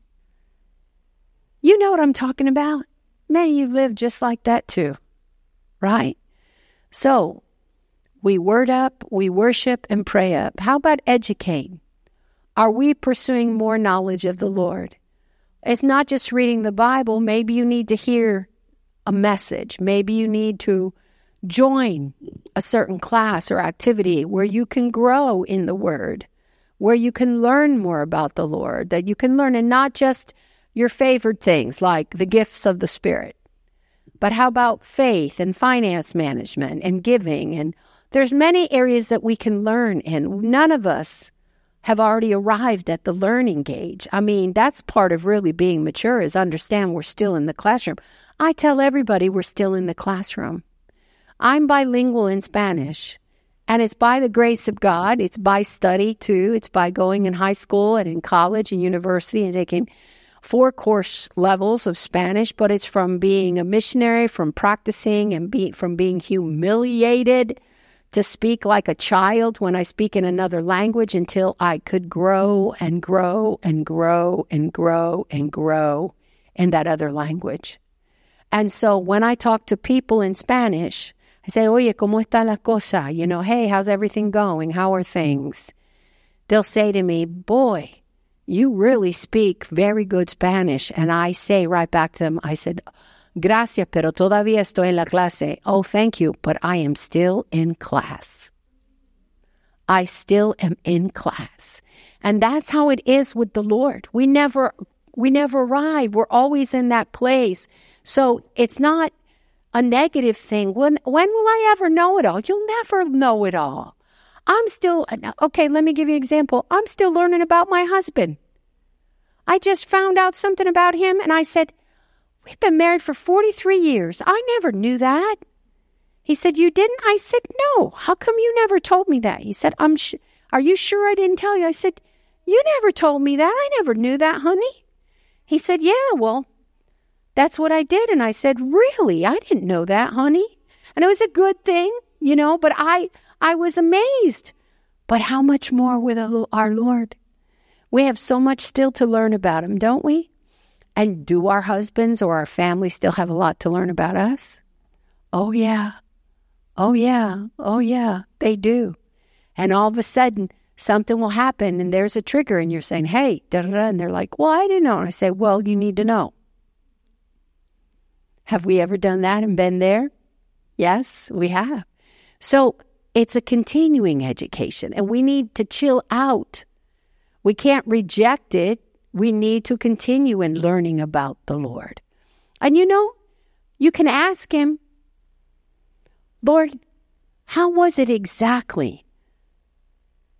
You know what I'm talking about? Many of you live just like that too, right? So we word up, we worship and pray up. How about educate? Are we pursuing more knowledge of the Lord? It's not just reading the Bible. Maybe you need to hear a message. Maybe you need to join a certain class or activity where you can grow in the Word, where you can learn more about the Lord, that you can learn, and not just your favorite things like the gifts of the Spirit. But how about faith and finance management and giving? And there's many areas that we can learn in. None of us have already arrived at the learning gauge. I mean, that's part of really being mature, is understand we're still in the classroom. I tell everybody we're still in the classroom. I'm bilingual in Spanish, and it's by the grace of God. It's by study, too. It's by going in high school and in college and university and taking four course levels of Spanish, but it's from being a missionary, from practicing, and be, from being humiliated to speak like a child when I speak in another language until I could grow and grow and grow and grow and grow in that other language. And so when I talk to people in Spanish, I say, oye, ¿cómo está la cosa? You know, hey, how's everything going? How are things? They'll say to me, boy, you really speak very good Spanish. And I say right back to them, I said, gracias, pero todavía estoy en la clase. Oh, thank you, but I am still in class. I still am in class. And that's how it is with the Lord. We never, we never arrive. We're always in that place. So it's not a negative thing. When, when will I ever know it all? You'll never know it all. I'm still, okay, let me give you an example. I'm still learning about my husband. I just found out something about him, and I said, we've been married for forty-three years. I never knew that. He said, you didn't? I said, no. How come you never told me that? He said, I'm. Sh- are you sure I didn't tell you? I said, you never told me that. I never knew that, honey. He said, yeah, well, that's what I did. And I said, really? I didn't know that, honey. And it was a good thing, you know, but I, I was amazed. But how much more with our Lord? We have so much still to learn about him, don't we? And do our husbands or our family still have a lot to learn about us? Oh, yeah. Oh, yeah. Oh, yeah. They do. And all of a sudden, something will happen, and there's a trigger, and you're saying, hey, da-da-da, and they're like, well, I didn't know. And I say, well, you need to know. Have we ever done that and been there? Yes, we have. So it's a continuing education, and we need to chill out. We can't reject it. We need to continue in learning about the Lord. And you know, you can ask him, Lord, how was it exactly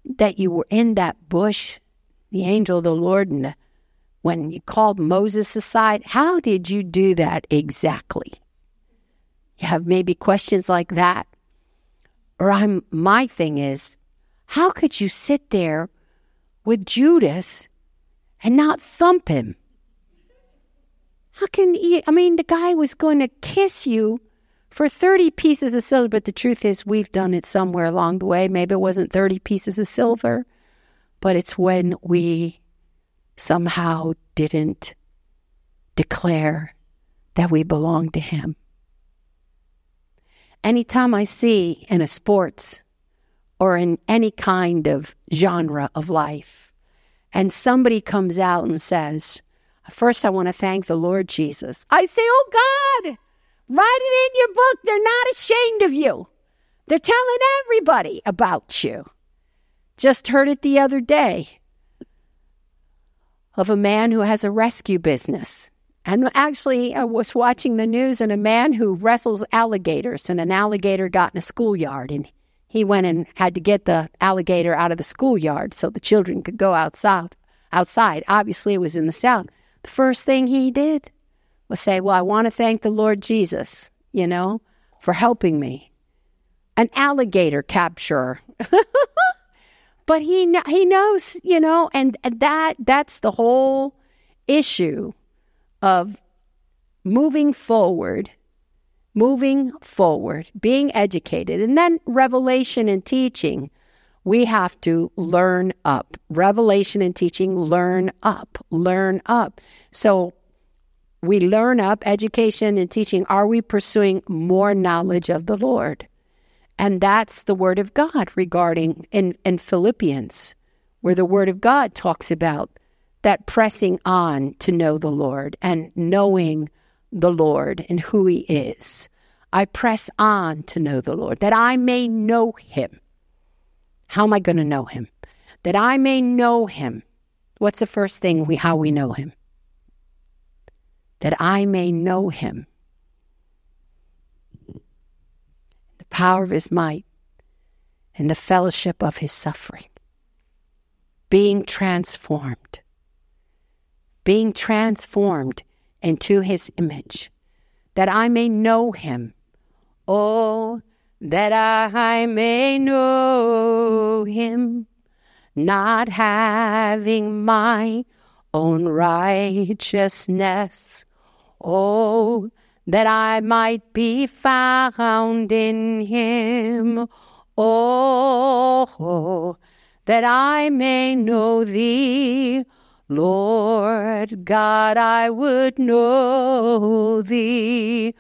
that you were in that bush, the angel of the Lord, and the, when you called Moses aside? How did you do that exactly? You have maybe questions like that. Or I'm my thing is, how could you sit there with Judas and not thump him? How can you, I mean, the guy was going to kiss you for thirty pieces of silver, but the truth is we've done it somewhere along the way. Maybe it wasn't thirty pieces of silver, but it's when we somehow didn't declare that we belong to him. Anytime I see in a sports or in any kind of genre of life, and somebody comes out and says, first I want to thank the Lord Jesus, I say, oh God, write it in your book. They're not ashamed of you. They're telling everybody about you. Just heard it the other day of a man who has a rescue business. And actually, I was watching the news, and a man who wrestles alligators, and an alligator got in a schoolyard, and he went and had to get the alligator out of the schoolyard so the children could go outside. Outside, obviously, it was in the South. The first thing he did was say, well, I want to thank the Lord Jesus, you know, for helping me. An alligator capturer. But he he knows, you know, and that that's the whole issue of moving forward, moving forward, being educated. And then revelation and teaching, we have to learn up. Revelation and teaching, learn up, learn up. So we learn up, education and teaching. Are we pursuing more knowledge of the Lord? And that's the Word of God regarding in, in Philippians, where the Word of God talks about that pressing on to know the Lord and knowing the Lord and who he is. I press on to know the Lord, that I may know him. How am I going to know him? That I may know him. What's the first thing we how we know him? That I may know him. The power of his might and the fellowship of his suffering. Being transformed. Being transformed into his image, that I may know him. Oh, that I may know him, not having my own righteousness. Oh, that I might be found in him. Oh, that I may know thee. Lord God, I would know thee.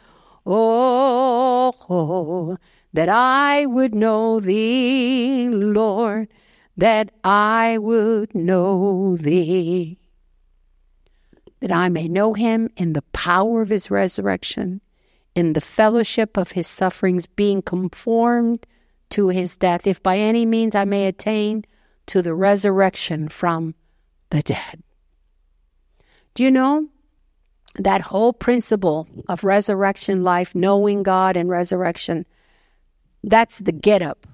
Oh, that I would know thee, Lord, that I would know thee. That I may know him in the power of his resurrection, in the fellowship of his sufferings, being conformed to his death, if by any means I may attain to the resurrection from the dead. Do you know that whole principle of resurrection life, knowing God and resurrection, that's the get up.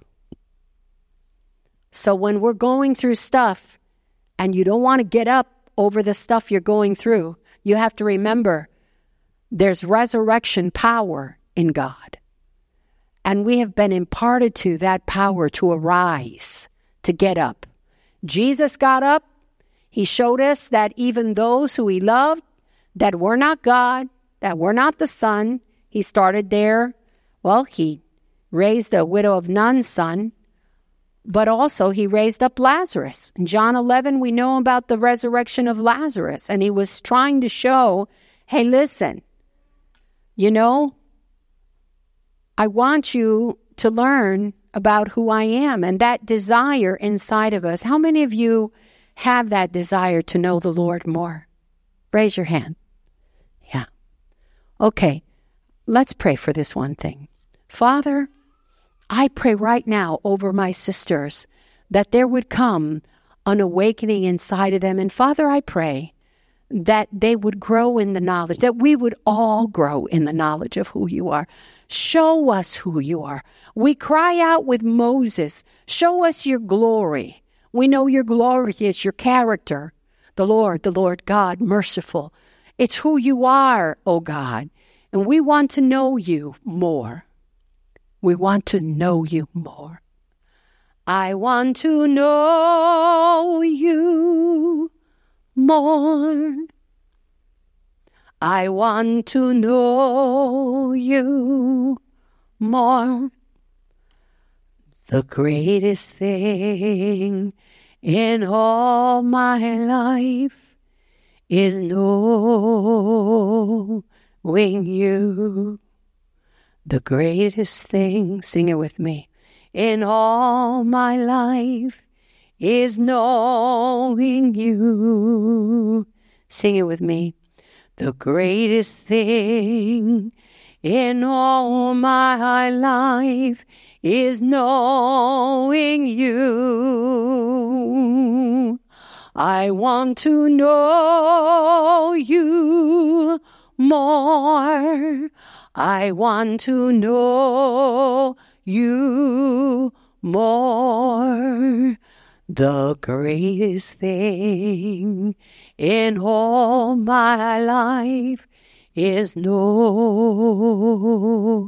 So when we're going through stuff and you don't want to get up over the stuff you're going through, you have to remember there's resurrection power in God. And we have been imparted to that power to arise, to get up. Jesus got up. He showed us that even those who he loved, that were not God, that were not the Son, he started there. Well, he raised the widow of Nun's son, but also he raised up Lazarus. In John eleven, we know about the resurrection of Lazarus, and he was trying to show, hey, listen, you know, I want you to learn about who I am, and that desire inside of us. How many of you have that desire to know the Lord more? Raise your hand. Yeah. Okay, let's pray for this one thing. Father, I pray right now over my sisters that there would come an awakening inside of them. And Father, I pray that they would grow in the knowledge, that we would all grow in the knowledge of who you are. Show us who you are. We cry out with Moses, show us your glory. We know you're glorious, your character. The Lord, the Lord God, merciful. It's who you are, oh God. And we want to know you more. We want to know you more. I want to know you more. I want to know you more. The greatest thing in all my life is knowing you. The greatest thing, sing it with me, in all my life is knowing you. Sing it with me. The greatest thing in all my life is knowing you. I want to know you more. I want to know you more. The greatest thing in all my life is knowing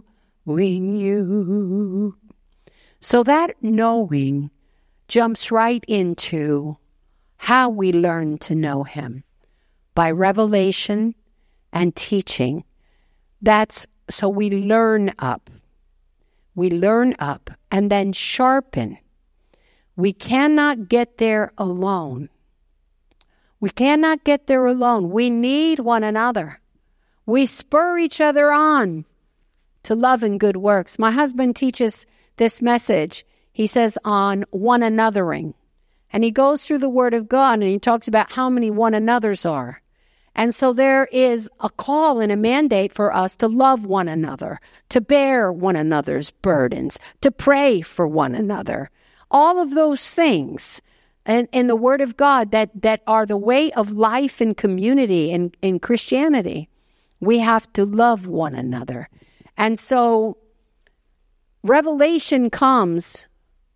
you. So that knowing jumps right into how we learn to know him. By revelation and teaching. That's so we learn up. We learn up and then sharpen. We cannot get there alone. We cannot get there alone. We need one another. We spur each other on to love and good works. My husband teaches this message, he says, on one anothering. And he goes through the Word of God and he talks about how many one another's are. And so there is a call and a mandate for us to love one another, to bear one another's burdens, to pray for one another. All of those things in, in the Word of God that, that are the way of life and community in, in Christianity. We have to love one another. And so revelation comes,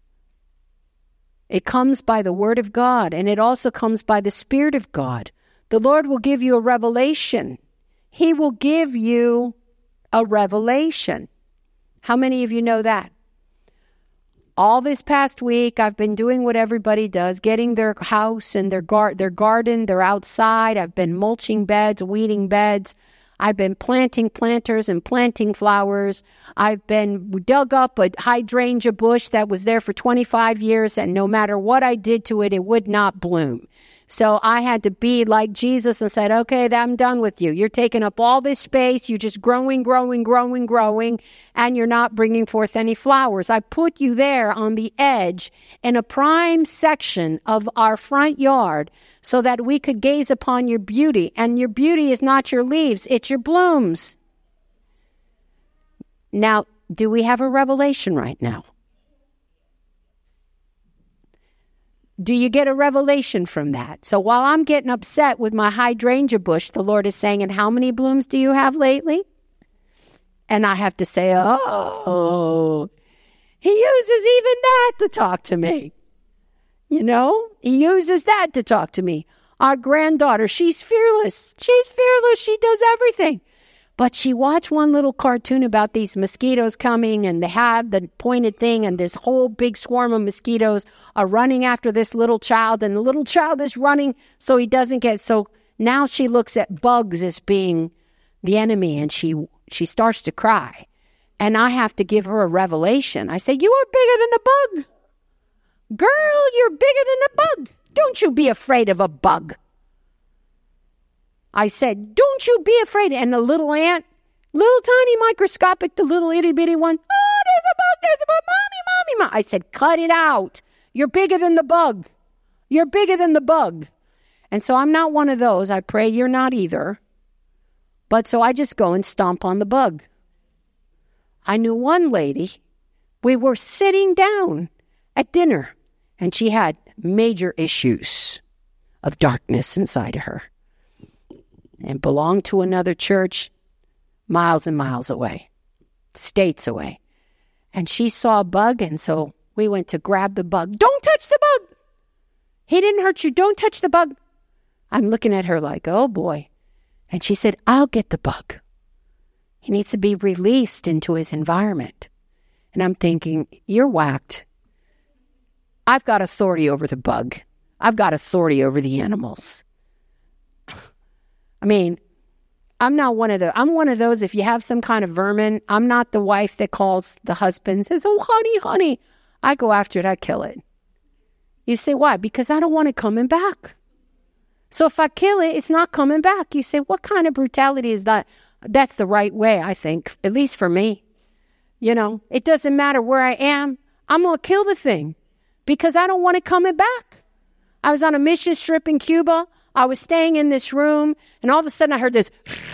it comes by the Word of God, and it also comes by the Spirit of God. The Lord will give you a revelation. He will give you a revelation. How many of you know that? All this past week, I've been doing what everybody does, getting their house and their, gar- their garden, they're outside. I've been mulching beds, weeding beds. I've been planting planters and planting flowers. I've been dug up a hydrangea bush that was there for twenty-five years, and no matter what I did to it, it would not bloom. So I had to be like Jesus and said, okay, I'm done with you. You're taking up all this space. You're just growing, growing, growing, growing, and you're not bringing forth any flowers. I put you there on the edge in a prime section of our front yard so that we could gaze upon your beauty. And your beauty is not your leaves, it's your blooms. Now, do we have a revelation right now? Do you get a revelation from that? So while I'm getting upset with my hydrangea bush, the Lord is saying, and how many blooms do you have lately? And I have to say, oh, he uses even that to talk to me. You know, he uses that to talk to me. Our granddaughter, she's fearless. She's fearless. She does everything. But she watched one little cartoon about these mosquitoes coming, and they have the pointed thing, and this whole big swarm of mosquitoes are running after this little child, and the little child is running so he doesn't get, so now she looks at bugs as being the enemy, and she she starts to cry. And I have to give her a revelation. I say, you are bigger than the bug. Girl, you're bigger than the bug. Don't you be afraid of a bug. I said, don't you be afraid. And the little ant, little tiny microscopic, the little itty bitty one, oh, there's a bug, there's a bug, mommy, mommy, mommy. I said, cut it out. You're bigger than the bug. You're bigger than the bug. And so I'm not one of those. I pray you're not either. But so I just go and stomp on the bug. I knew one lady, we were sitting down at dinner, and she had major issues of darkness inside of her. And belonged to another church miles and miles away, states away. And she saw a bug, and so we went to grab the bug. Don't touch the bug. He didn't hurt you. Don't touch the bug. I'm looking at her like, oh boy. And she said, I'll get the bug. He needs to be released into his environment. And I'm thinking, you're whacked. I've got authority over the bug. I've got authority over the animals. I mean, I'm not one of the, I'm one of those, if you have some kind of vermin, I'm not the wife that calls the husband and says, oh, honey, honey. I go after it, I kill it. You say, why? Because I don't want it coming back. So if I kill it, it's not coming back. You say, what kind of brutality is that? That's the right way, I think, at least for me. You know, it doesn't matter where I am. I'm going to kill the thing because I don't want it coming back. I was on a mission trip in Cuba. I was staying in this room, and all of a sudden I heard this.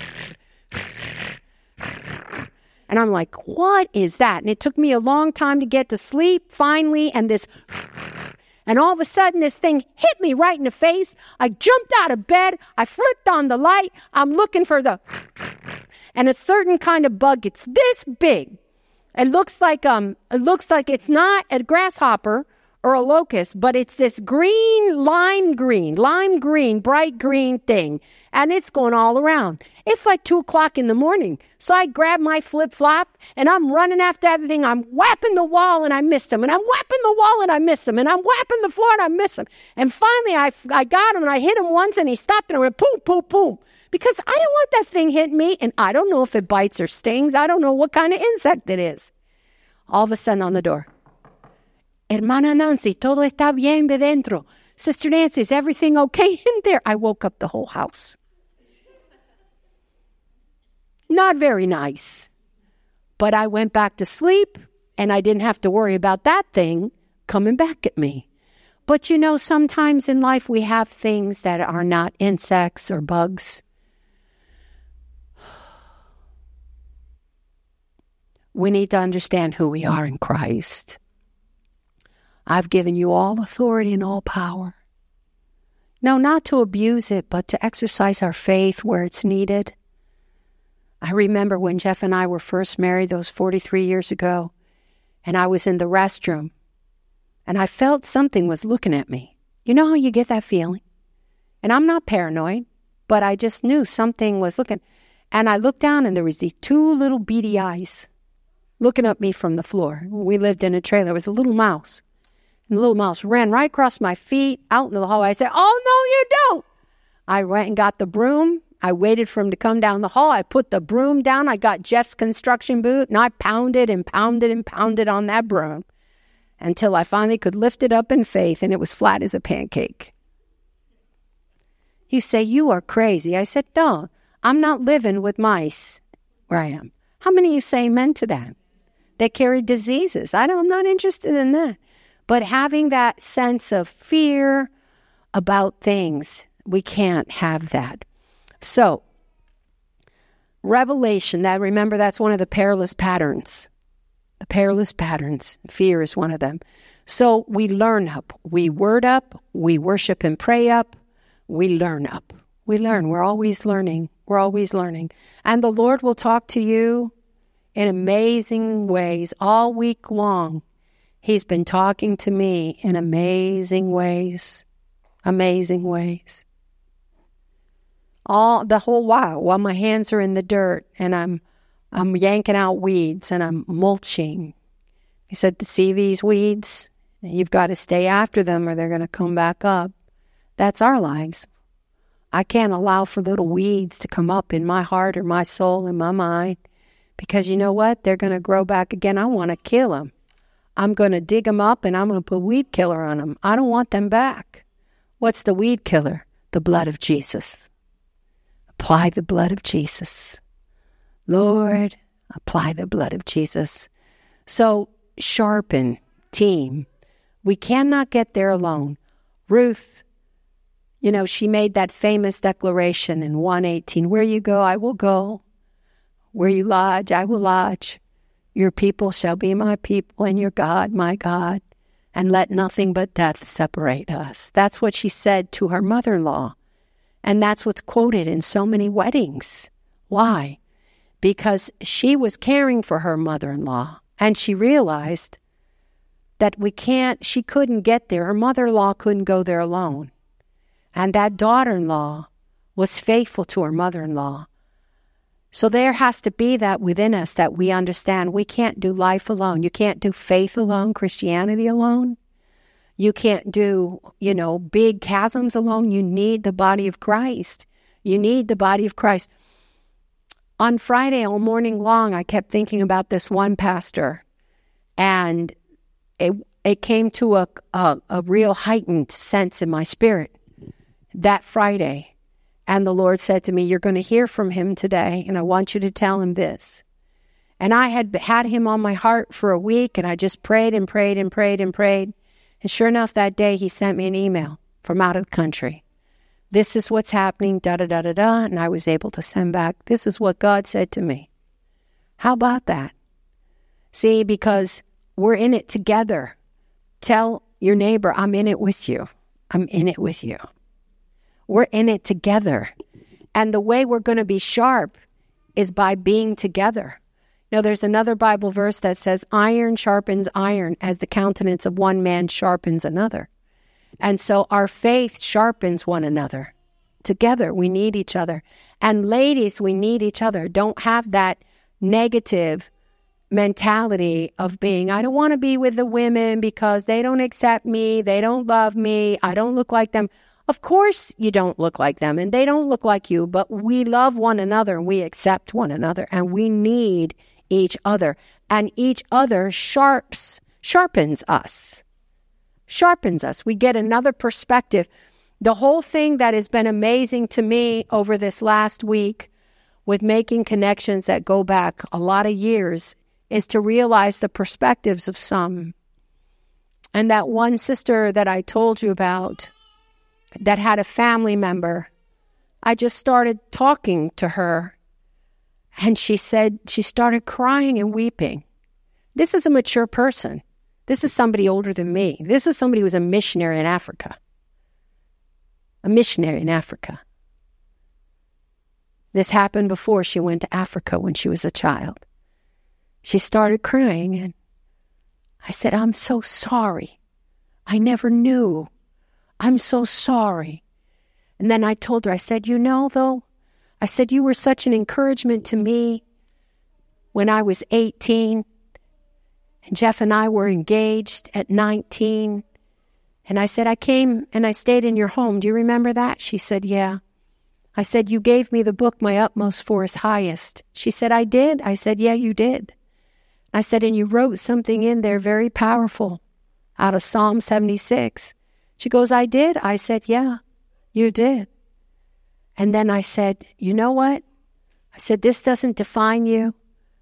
And I'm like, what is that? And it took me a long time to get to sleep, finally, and this... And all of a sudden, this thing hit me right in the face. I jumped out of bed. I flipped on the light. I'm looking for the... And a certain kind of bug, it's this big. It looks like um, it looks like it's not a grasshopper or a locust, but it's this green, lime green, lime green, bright green thing. And it's going all around. It's like two o'clock in the morning. So I grab my flip-flop and I'm running after that thing. I'm whapping the wall and I miss him. And I'm whapping the wall and I miss him. And I'm whapping the floor and I miss him. And finally I, I got him and I hit him once and he stopped and I went boom, boom, boom. Because I don't want that thing hitting me. And I don't know if it bites or stings. I don't know what kind of insect it is. All of a sudden on the door. Hermana Nancy, todo está bien de dentro. Sister Nancy, is everything okay in there? I woke up the whole house. Not very nice. But I went back to sleep, and I didn't have to worry about that thing coming back at me. But you know, sometimes in life we have things that are not insects or bugs. We need to understand who we are in Christ. I've given you all authority and all power. No, not to abuse it, but to exercise our faith where it's needed. I remember when Jeff and I were first married, those forty-three years ago, and I was in the restroom, and I felt something was looking at me. You know how you get that feeling? And I'm not paranoid, but I just knew something was looking. And I looked down, and there was these two little beady eyes looking at me from the floor. We lived in a trailer. There was a little mouse. And the little mouse ran right across my feet out into the hallway. I said, oh, no, you don't. I went and got the broom. I waited for him to come down the hall. I put the broom down. I got Jeff's construction boot, and I pounded and pounded and pounded on that broom until I finally could lift it up in faith, and it was flat as a pancake. You say, you are crazy. I said, no, I'm not living with mice where I am. How many of you say amen to that? They carry diseases. I don't, I'm not interested in that. But having that sense of fear about things, we can't have that. So, revelation, that remember that's one of the perilous patterns. The perilous patterns. Fear is one of them. So we learn up. We word up. We worship and pray up. We learn up. We learn. We're always learning. We're always learning. And the Lord will talk to you in amazing ways all week long. He's been talking to me in amazing ways. Amazing ways. All the whole while, while my hands are in the dirt and I'm I'm yanking out weeds and I'm mulching. He said, see these weeds? You've got to stay after them or they're going to come back up. That's our lives. I can't allow for little weeds to come up in my heart or my soul and my mind because you know what? They're going to grow back again. I want to kill them. I'm going to dig them up and I'm going to put weed killer on them. I don't want them back. What's the weed killer? The blood of Jesus. Apply the blood of Jesus. Lord, apply the blood of Jesus. So sharpen, team. We cannot get there alone. Ruth, you know, she made that famous declaration in one eighteen, where you go, I will go. Where you lodge, I will lodge. Your people shall be my people, and your God, my God. And let nothing but death separate us. That's what she said to her mother-in-law. And that's what's quoted in so many weddings. Why? Because she was caring for her mother-in-law, and she realized that we can't, she couldn't get there. Her mother-in-law couldn't go there alone. And that daughter-in-law was faithful to her mother-in-law. So there has to be that within us that we understand we can't do life alone. You can't do faith alone, Christianity alone. You can't do, you know, big chasms alone. You need the body of Christ. You need the body of Christ. On Friday, all morning long, I kept thinking about this one pastor, and it it came to a, a, a real heightened sense in my spirit that Friday. And the Lord said to me, you're going to hear from him today, and I want you to tell him this. And I had had him on my heart for a week, and I just prayed and prayed and prayed and prayed. And sure enough, that day he sent me an email from out of the country. This is what's happening, da-da-da-da-da. And I was able to send back, this is what God said to me. How about that? See, because we're in it together. Tell your neighbor, I'm in it with you. I'm in it with you. We're in it together. And the way we're going to be sharp is by being together. Now, there's another Bible verse that says, iron sharpens iron as the countenance of one man sharpens another. And so our faith sharpens one another. Together, we need each other. And ladies, we need each other. Don't have that negative mentality of being, I don't want to be with the women because they don't accept me, they don't love me, I don't look like them. Of course you don't look like them and they don't look like you, but we love one another and we accept one another and we need each other. And each other sharps, sharpens us. Sharpens us. We get another perspective. The whole thing that has been amazing to me over this last week with making connections that go back a lot of years is to realize the perspectives of some. And that one sister that I told you about that had a family member, I just started talking to her and she said, she started crying and weeping. This is a mature person. This is somebody older than me. This is somebody who was a missionary in Africa. A missionary in Africa. This happened before she went to Africa when she was a child. She started crying and I said, I'm so sorry. I never knew. I'm so sorry. And then I told her, I said, you know, though, I said, you were such an encouragement to me when I was eighteen. And Jeff and I were engaged at nineteen. And I said, I came and I stayed in your home. Do you remember that? She said, yeah. I said, you gave me the book, My Utmost for His Highest. She said, I did. I said, yeah, you did. I said, and you wrote something in there very powerful out of Psalm seventy-six. She goes, I did. I said, yeah, you did. And then I said, you know what? I said, this doesn't define you.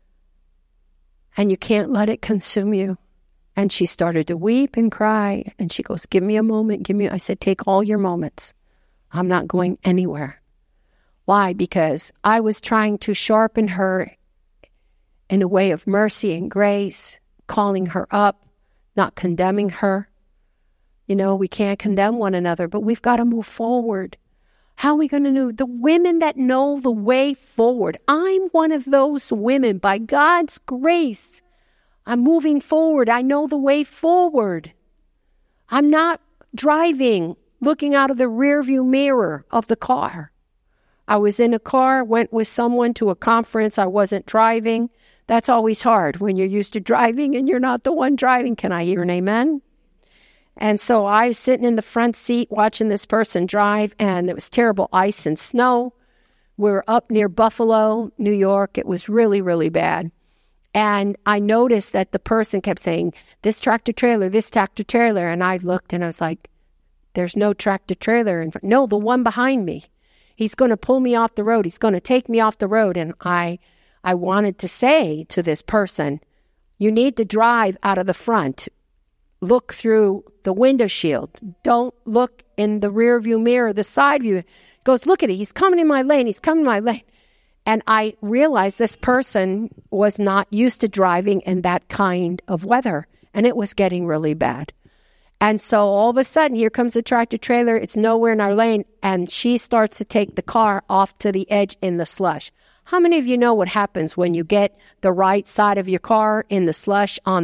And you can't let it consume you. And she started to weep and cry. And she goes, give me a moment. Give me. I said, take all your moments. I'm not going anywhere. Why? Because I was trying to sharpen her in a way of mercy and grace, calling her up, not condemning her. You know, we can't condemn one another, but we've got to move forward. How are we going to know? The women that know the way forward. I'm one of those women. By God's grace, I'm moving forward. I know the way forward. I'm not driving, looking out of the rearview mirror of the car. I was in a car, went with someone to a conference. I wasn't driving. That's always hard when you're used to driving and you're not the one driving. Can I hear an amen? And so I was sitting in the front seat watching this person drive, and it was terrible ice and snow. We were up near Buffalo, New York. It was really, really bad. And I noticed that the person kept saying, this tractor trailer, this tractor trailer. And I looked and I was like, there's no tractor trailer. In front. No, the one behind me. He's going to pull me off the road. He's going to take me off the road. And I, I wanted to say to this person, you need to drive out of the front. Look through the window shield. Don't look in the rear view mirror, the side view. Goes, look at it. He's coming in my lane. He's coming in my lane. And I realized this person was not used to driving in that kind of weather. And it was getting really bad. And so all of a sudden, here comes the tractor trailer. It's nowhere in our lane. And she starts to take the car off to the edge in the slush. How many of you know what happens when you get the right side of your car in the slush on the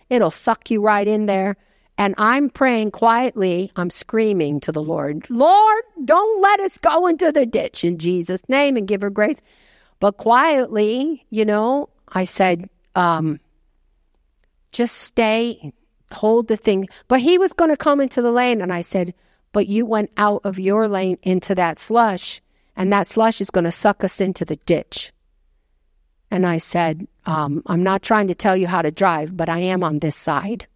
It'll suck you right in there. And I'm praying quietly. I'm screaming to the Lord, Lord, don't let us go into the ditch in Jesus' name, and give her grace. But quietly, you know, I said, um, just stay, hold the thing. But he was going to come into the lane. And I said, but you went out of your lane into that slush, and that slush is going to suck us into the ditch. And I said, um, I'm not trying to tell you how to drive, but I am on this side.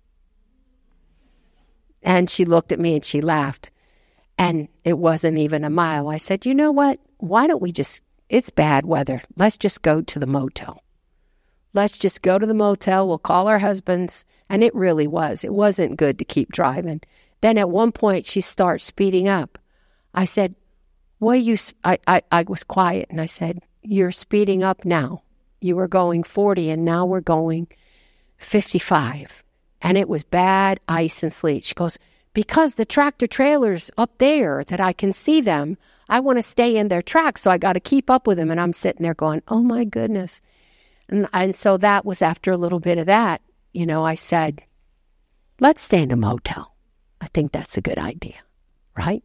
And she looked at me and she laughed. And it wasn't even a mile. I said, you know what? Why don't we just, it's bad weather. Let's just go to the motel. Let's just go to the motel. We'll call our husbands. And it really was. It wasn't good to keep driving. Then at one point, she starts speeding up. I said, what are you, I, I, I was quiet. And I said, you're speeding up now. You were going forty and now we're going fifty-five. And it was bad ice and sleet. She goes, because the tractor trailers up there that I can see them, I want to stay in their tracks, so I got to keep up with them. And I'm sitting there going, oh my goodness. And, and so that was after a little bit of that, you know, I said, let's stay in a motel. I think that's a good idea, right?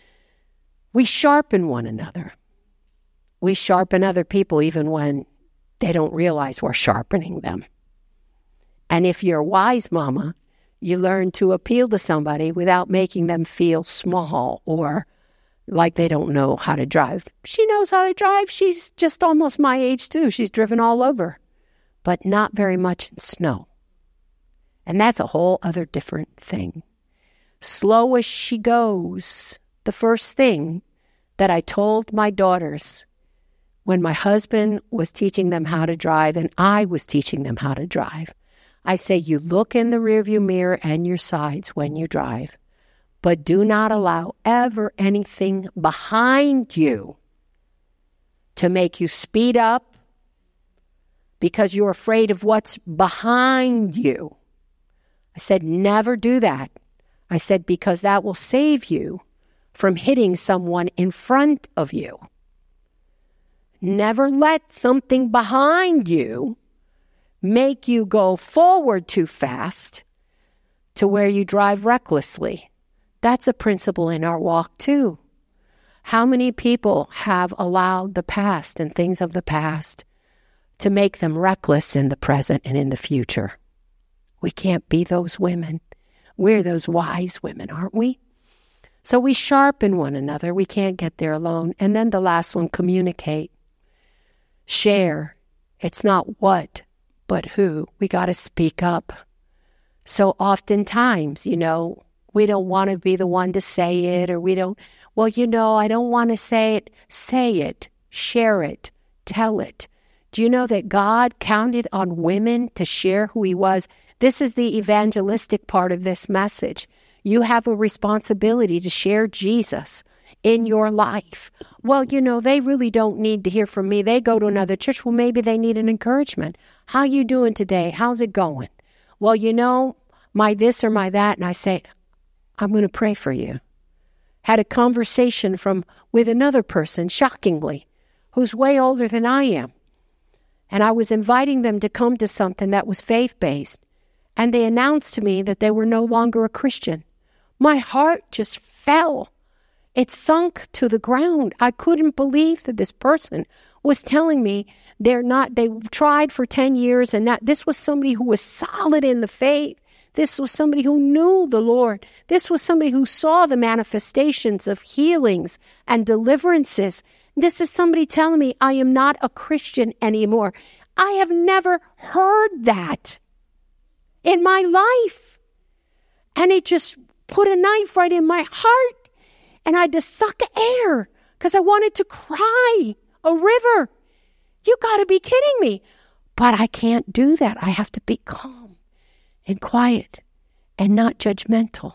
We sharpen one another. We sharpen other people even when they don't realize we're sharpening them. And if you're a wise mama, you learn to appeal to somebody without making them feel small or like they don't know how to drive. She knows how to drive. She's just almost my age too. She's driven all over, but not very much in snow. And that's a whole other different thing. Slow as she goes, the first thing that I told my daughters when my husband was teaching them how to drive and I was teaching them how to drive, I say, you look in the rearview mirror and your sides when you drive, but do not allow ever anything behind you to make you speed up because you're afraid of what's behind you. I said, never do that. I said, because that will save you from hitting someone in front of you. Never let something behind you make you go forward too fast to where you drive recklessly. That's a principle in our walk too. How many people have allowed the past and things of the past to make them reckless in the present and in the future? We can't be those women. We're those wise women, aren't we? So we sharpen one another. We can't get there alone. And then the last one, communicate. Share. It's not what, but who. We got to speak up. So oftentimes, you know, we don't want to be the one to say it, or we don't, well, you know, I don't want to say it. Say it. Share it. Tell it. Do you know that God counted on women to share who he was? This is the evangelistic part of this message. You have a responsibility to share Jesus in your life. Well, you know, they really don't need to hear from me. They go to another church. Well, maybe they need an encouragement. How you doing today? How's it going? Well, you know, my this or my that. And I say, I'm going to pray for you. Had a conversation from with another person, shockingly, who's way older than I am. And I was inviting them to come to something that was faith-based. And they announced to me that they were no longer a Christian. My heart just fell. It sunk to the ground. I couldn't believe that this person was telling me they're not, they tried for ten years and not, this was somebody who was solid in the faith. This was somebody who knew the Lord. This was somebody who saw the manifestations of healings and deliverances. This is somebody telling me I am not a Christian anymore. I have never heard that in my life. And it just put a knife right in my heart. And I had to suck air because I wanted to cry a river. You got to be kidding me. But I can't do that. I have to be calm and quiet and not judgmental.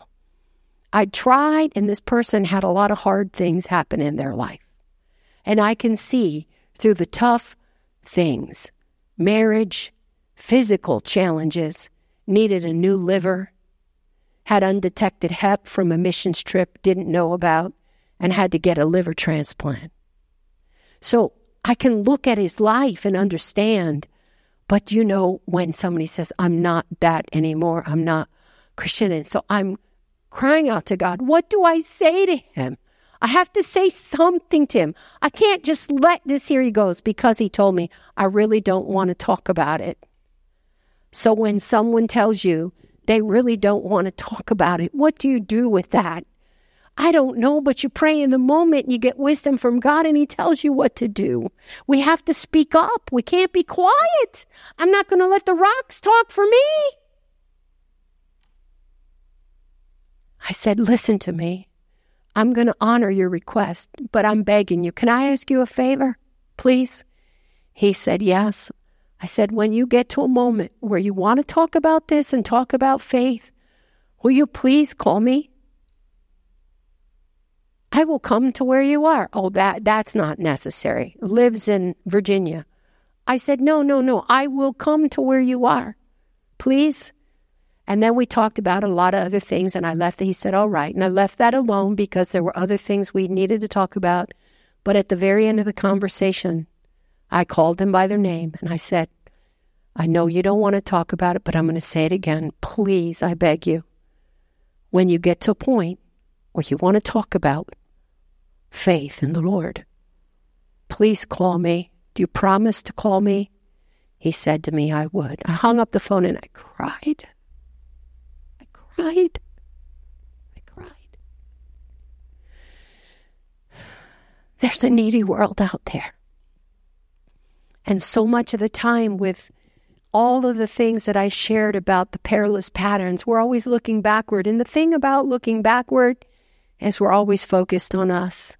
I tried, and this person had a lot of hard things happen in their life. And I can see through the tough things, marriage, physical challenges, needed a new liver, had undetected hep from a missions trip, didn't know about, and had to get a liver transplant. So I can look at his life and understand But you know, when somebody says, I'm not that anymore, I'm not Christian, and so I'm crying out to God, what do I say to him? I have to say something to him. I can't just let this, here he goes, because he told me, I really don't want to talk about it. So when someone tells you they really don't want to talk about it, what do you do with that? I don't know, but you pray in the moment and you get wisdom from God and he tells you what to do. We have to speak up. We can't be quiet. I'm not going to let the rocks talk for me. I said, listen to me. I'm going to honor your request, but I'm begging you. Can I ask you a favor, please? He said, yes. I said, when you get to a moment where you want to talk about this and talk about faith, will you please call me? I will come to where you are. Oh, that that's not necessary. Lives in Virginia. I said, no, no, no. I will come to where you are. Please. And then we talked about a lot of other things, and I left. He said, all right. And I left that alone because there were other things we needed to talk about. But at the very end of the conversation, I called them by their name, and I said, I know you don't want to talk about it, but I'm going to say it again. Please, I beg you, when you get to a point where you want to talk about faith in the Lord, please call me. Do you promise to call me? He said to me, I would. I hung up the phone and I cried. cried. I cried. There's a needy world out there. And so much of the time with all of the things that I shared about the perilous patterns, we're always looking backward. And the thing about looking backward is we're always focused on us.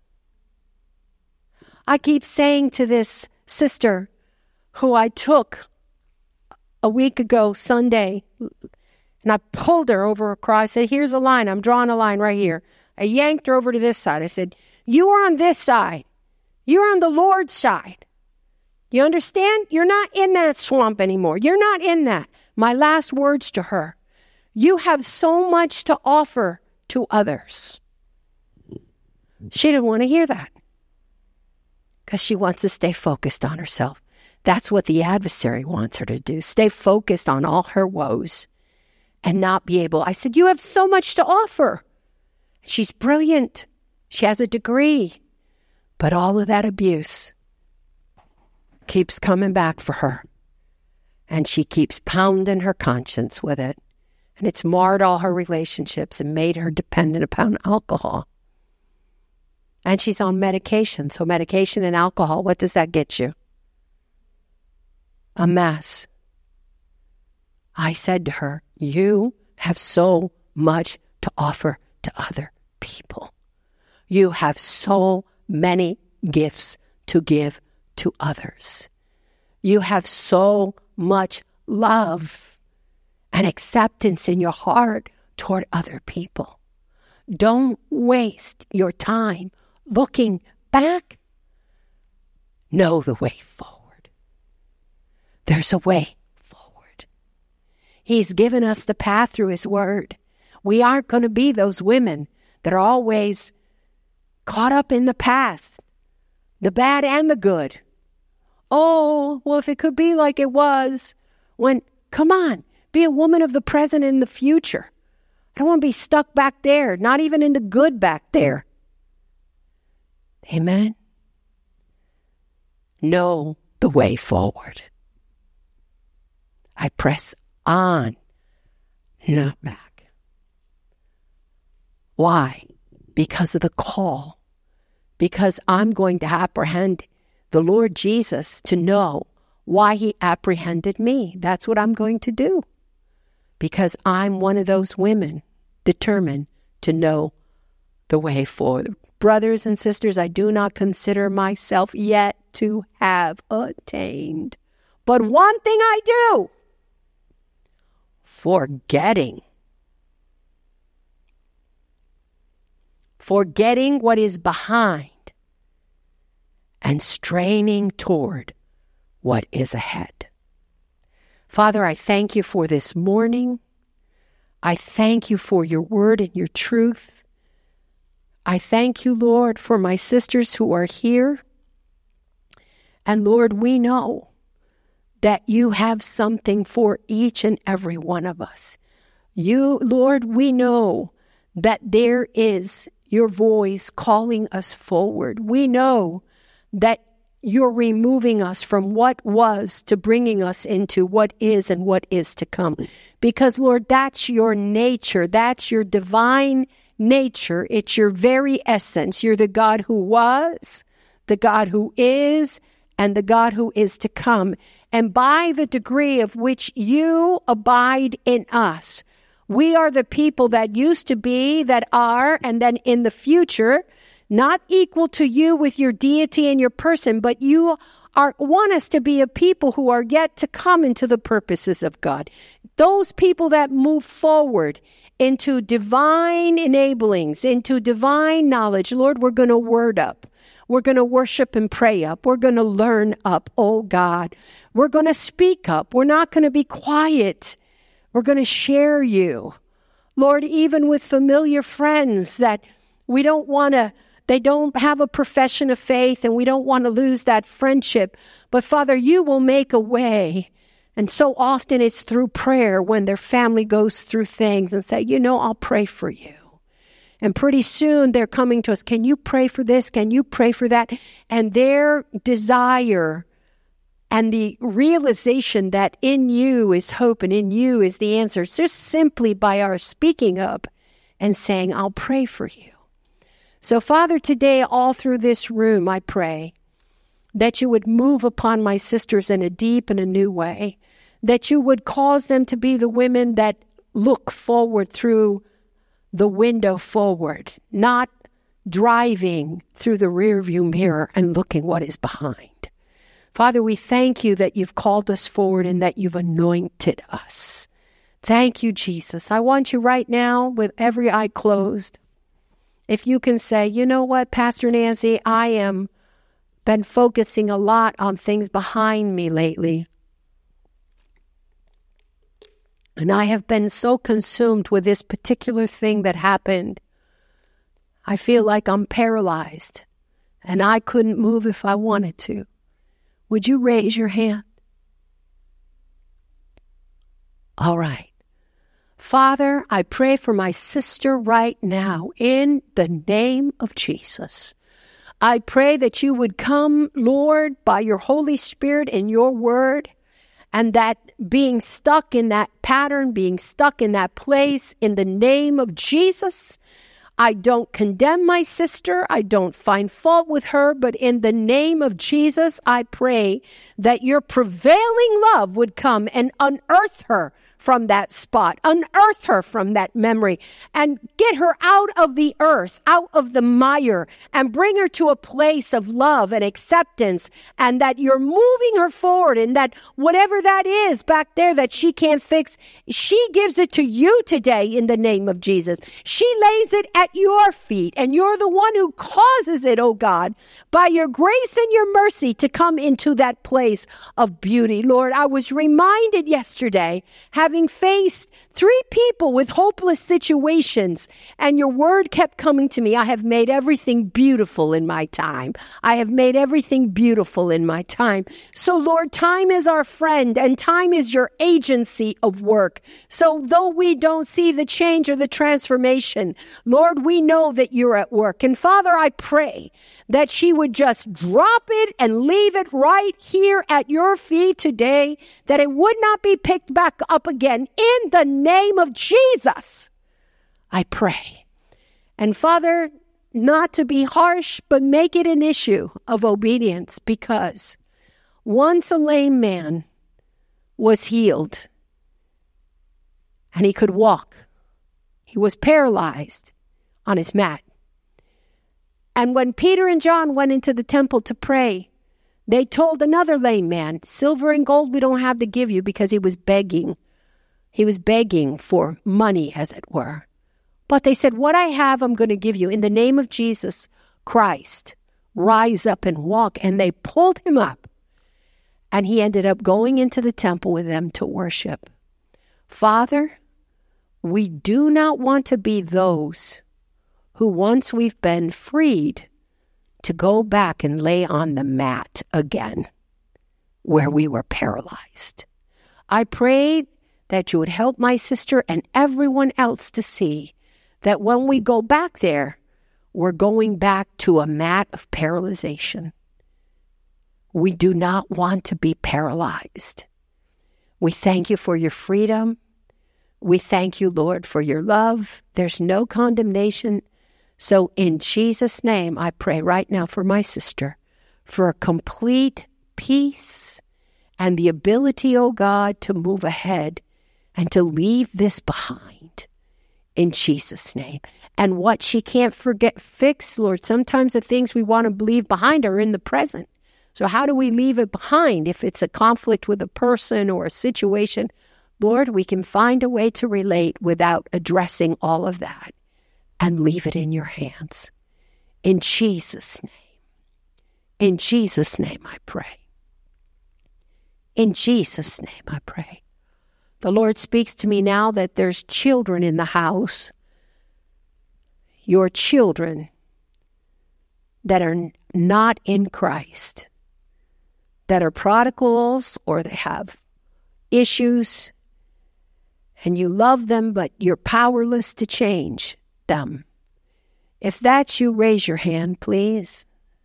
I keep saying to this sister who I took a week ago Sunday, and I pulled her over across. I said, here's a line. I'm drawing a line right here. I yanked her over to this side. I said, you are on this side. You're on the Lord's side. You understand? You're not in that swamp anymore. You're not in that. My last words to her, you have so much to offer to others. She didn't want to hear that because she wants to stay focused on herself. That's what the adversary wants her to do. Stay focused on all her woes and not be able. I said, you have so much to offer. She's brilliant. She has a degree. But all of that abuse keeps coming back for her. And she keeps pounding her conscience with it. And it's marred all her relationships and made her dependent upon alcohol. And she's on medication. So medication and alcohol, what does that get you? A mess. I said to her, you have so much to offer to other people. You have so many gifts to give to others. You have so much love and acceptance in your heart toward other people. Don't waste your time looking back. Know the way forward. There's a way forward. He's given us the path through his word. We aren't going to be those women that are always caught up in the past, the bad and the good. Oh, well, if it could be like it was when, come on, be a woman of the present and the future. I don't want to be stuck back there, not even in the good back there. Amen. Know the way forward. I press on, not back. Why? Because of the call. Because I'm going to apprehend the Lord Jesus to know why he apprehended me. That's what I'm going to do. Because I'm one of those women determined to know the way forward. Brothers and sisters, I do not consider myself yet to have attained. But one thing I do, forgetting. Forgetting what is behind and straining toward what is ahead. Father, I thank you for this morning. I thank you for your word and your truth. I thank you, Lord, for my sisters who are here. And Lord, we know that you have something for each and every one of us. You, Lord, we know that there is your voice calling us forward. We know that you're removing us from what was to bringing us into what is and what is to come. Because, Lord, that's your nature. That's your divine nature. It's your very essence. You're the God who was, the God who is, and the God who is to come. And by the degree of which you abide in us, we are the people that used to be, that are, and then in the future, not equal to you with your deity and your person, but you are want us to be a people who are yet to come into the purposes of God. Those people that move forward into divine enablings, into divine knowledge. Lord, we're going to word up. We're going to worship and pray up. We're going to learn up, oh God. We're going to speak up. We're not going to be quiet. We're going to share you. Lord, even with familiar friends that we don't want to, they don't have a profession of faith, and we don't want to lose that friendship. But Father, you will make a way. And so often it's through prayer when their family goes through things and say, you know, I'll pray for you. And pretty soon they're coming to us, can you pray for this? Can you pray for that? And their desire and the realization that in you is hope and in you is the answer, just simply by our speaking up and saying, I'll pray for you. So Father, today all through this room, I pray that you would move upon my sisters in a deep and a new way, that you would cause them to be the women that look forward through the window forward, not driving through the rearview mirror and looking what is behind. Father, we thank you that you've called us forward and that you've anointed us. Thank you, Jesus. I want you right now, with every eye closed, if you can say, you know what, Pastor Nancy, I am been focusing a lot on things behind me lately. And I have been so consumed with this particular thing that happened. I feel like I'm paralyzed and I couldn't move if I wanted to. Would you raise your hand? All right. Father, I pray for my sister right now in the name of Jesus. I pray that you would come, Lord, by your Holy Spirit and your word, and that being stuck in that pattern, being stuck in that place, in the name of Jesus, I don't condemn my sister. I don't find fault with her, but in the name of Jesus, I pray that your prevailing love would come and unearth her from that spot, unearth her from that memory, and get her out of the earth, out of the mire, and bring her to a place of love and acceptance, and that you're moving her forward, and that whatever that is back there that she can't fix, she gives it to you today in the name of Jesus. She lays it at your feet, and you're the one who causes it, oh God, by your grace and your mercy to come into that place of beauty. Lord, I was reminded yesterday, having faced three people with hopeless situations, and your word kept coming to me. I have made everything beautiful in my time. I have made everything beautiful in my time. So Lord, time is our friend, and time is your agency of work. So though we don't see the change or the transformation, Lord, we know that you're at work. And Father, I pray that she would just drop it and leave it right here at your feet today, that it would not be picked back up again. In the name of Jesus, I pray. And Father, not to be harsh, but make it an issue of obedience, because once a lame man was healed and he could walk. He was paralyzed on his mat. And when Peter and John went into the temple to pray, they told another lame man, silver and gold we don't have to give you, because he was begging. He was begging for money, as it were. But they said, what I have, I'm going to give you. In the name of Jesus Christ, rise up and walk. And they pulled him up. And he ended up going into the temple with them to worship. Father, we do not want to be those who, once we've been freed, to go back and lay on the mat again. where we were paralyzed. I prayed that you would help my sister and everyone else to see that when we go back there, we're going back to a mat of paralyzation. We do not want to be paralyzed. We thank you for your freedom. We thank you, Lord, for your love. There's no condemnation. So in Jesus' name, I pray right now for my sister, for a complete peace and the ability, oh God, to move ahead and to leave this behind in Jesus' name. And what she can't forget, fix, Lord, sometimes the things we want to leave behind are in the present. So how do we leave it behind? If it's a conflict with a person or a situation, Lord, we can find a way to relate without addressing all of that and leave it in your hands. In Jesus' name. In Jesus' name I pray. In Jesus' name I pray. The Lord speaks to me now that there's children in the house. Your children that are not in Christ, that are prodigals or they have issues, and you love them, but you're powerless to change them. If that's you, raise your hand, please.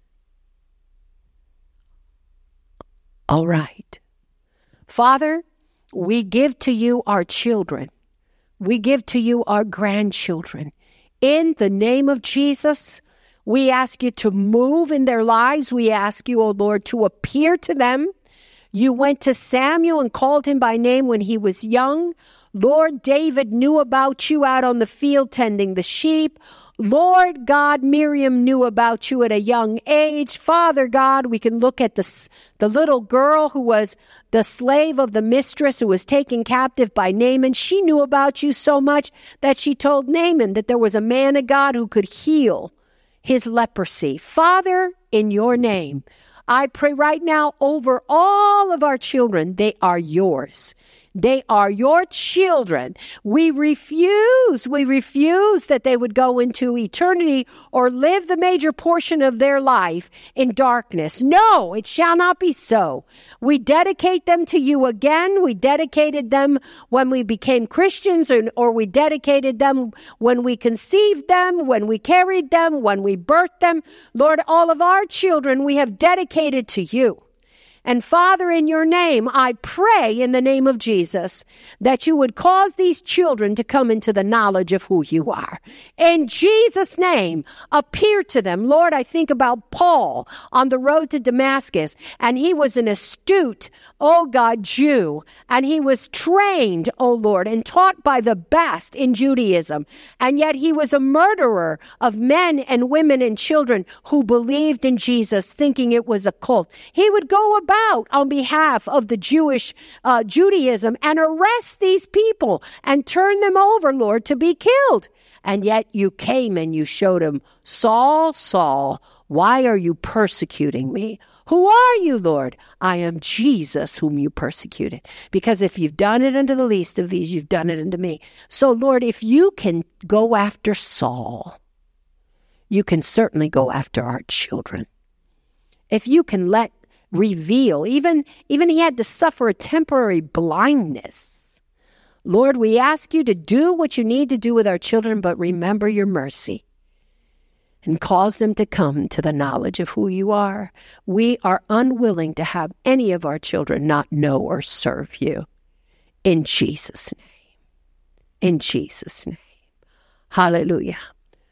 All right. Father, we give to you our children. We give to you our grandchildren. In the name of Jesus, we ask you to move in their lives. We ask you, O Lord, to appear to them. You went to Samuel and called him by name when he was young. Lord, David knew about you out on the field tending the sheep. Lord God, Miriam knew about you at a young age. Father God, we can look at the, the little girl who was the slave of the mistress who was taken captive by Naaman. She knew about you so much that she told Naaman that there was a man of God who could heal his leprosy. Father, in your name, I pray right now over all of our children. They are yours. They are your children. We refuse, we refuse that they would go into eternity or live the major portion of their life in darkness. No, it shall not be so. We dedicate them to you again. We dedicated them when we became Christians, or, or we dedicated them when we conceived them, when we carried them, when we birthed them. Lord, all of our children we have dedicated to you. And Father, in your name, I pray in the name of Jesus that you would cause these children to come into the knowledge of who you are. In Jesus' name, appear to them. Lord, I think about Paul on the road to Damascus, and he was an astute, oh God, Jew, and he was trained, oh Lord, and taught by the best in Judaism. And yet he was a murderer of men and women and children who believed in Jesus, thinking it was a cult. He would go about out on behalf of the Jewish uh, Judaism and arrest these people and turn them over, Lord, to be killed. And yet you came and you showed him, Saul, Saul, why are you persecuting me? Who are you, Lord? I am Jesus whom you persecuted. Because if you've done it unto the least of these, you've done it unto me. So, Lord, if you can go after Saul, you can certainly go after our children. If you can let reveal, even, even he had to suffer a temporary blindness. Lord, we ask you to do what you need to do with our children, but remember your mercy and cause them to come to the knowledge of who you are. We are unwilling to have any of our children not know or serve you. In Jesus' name. In Jesus' name. Hallelujah.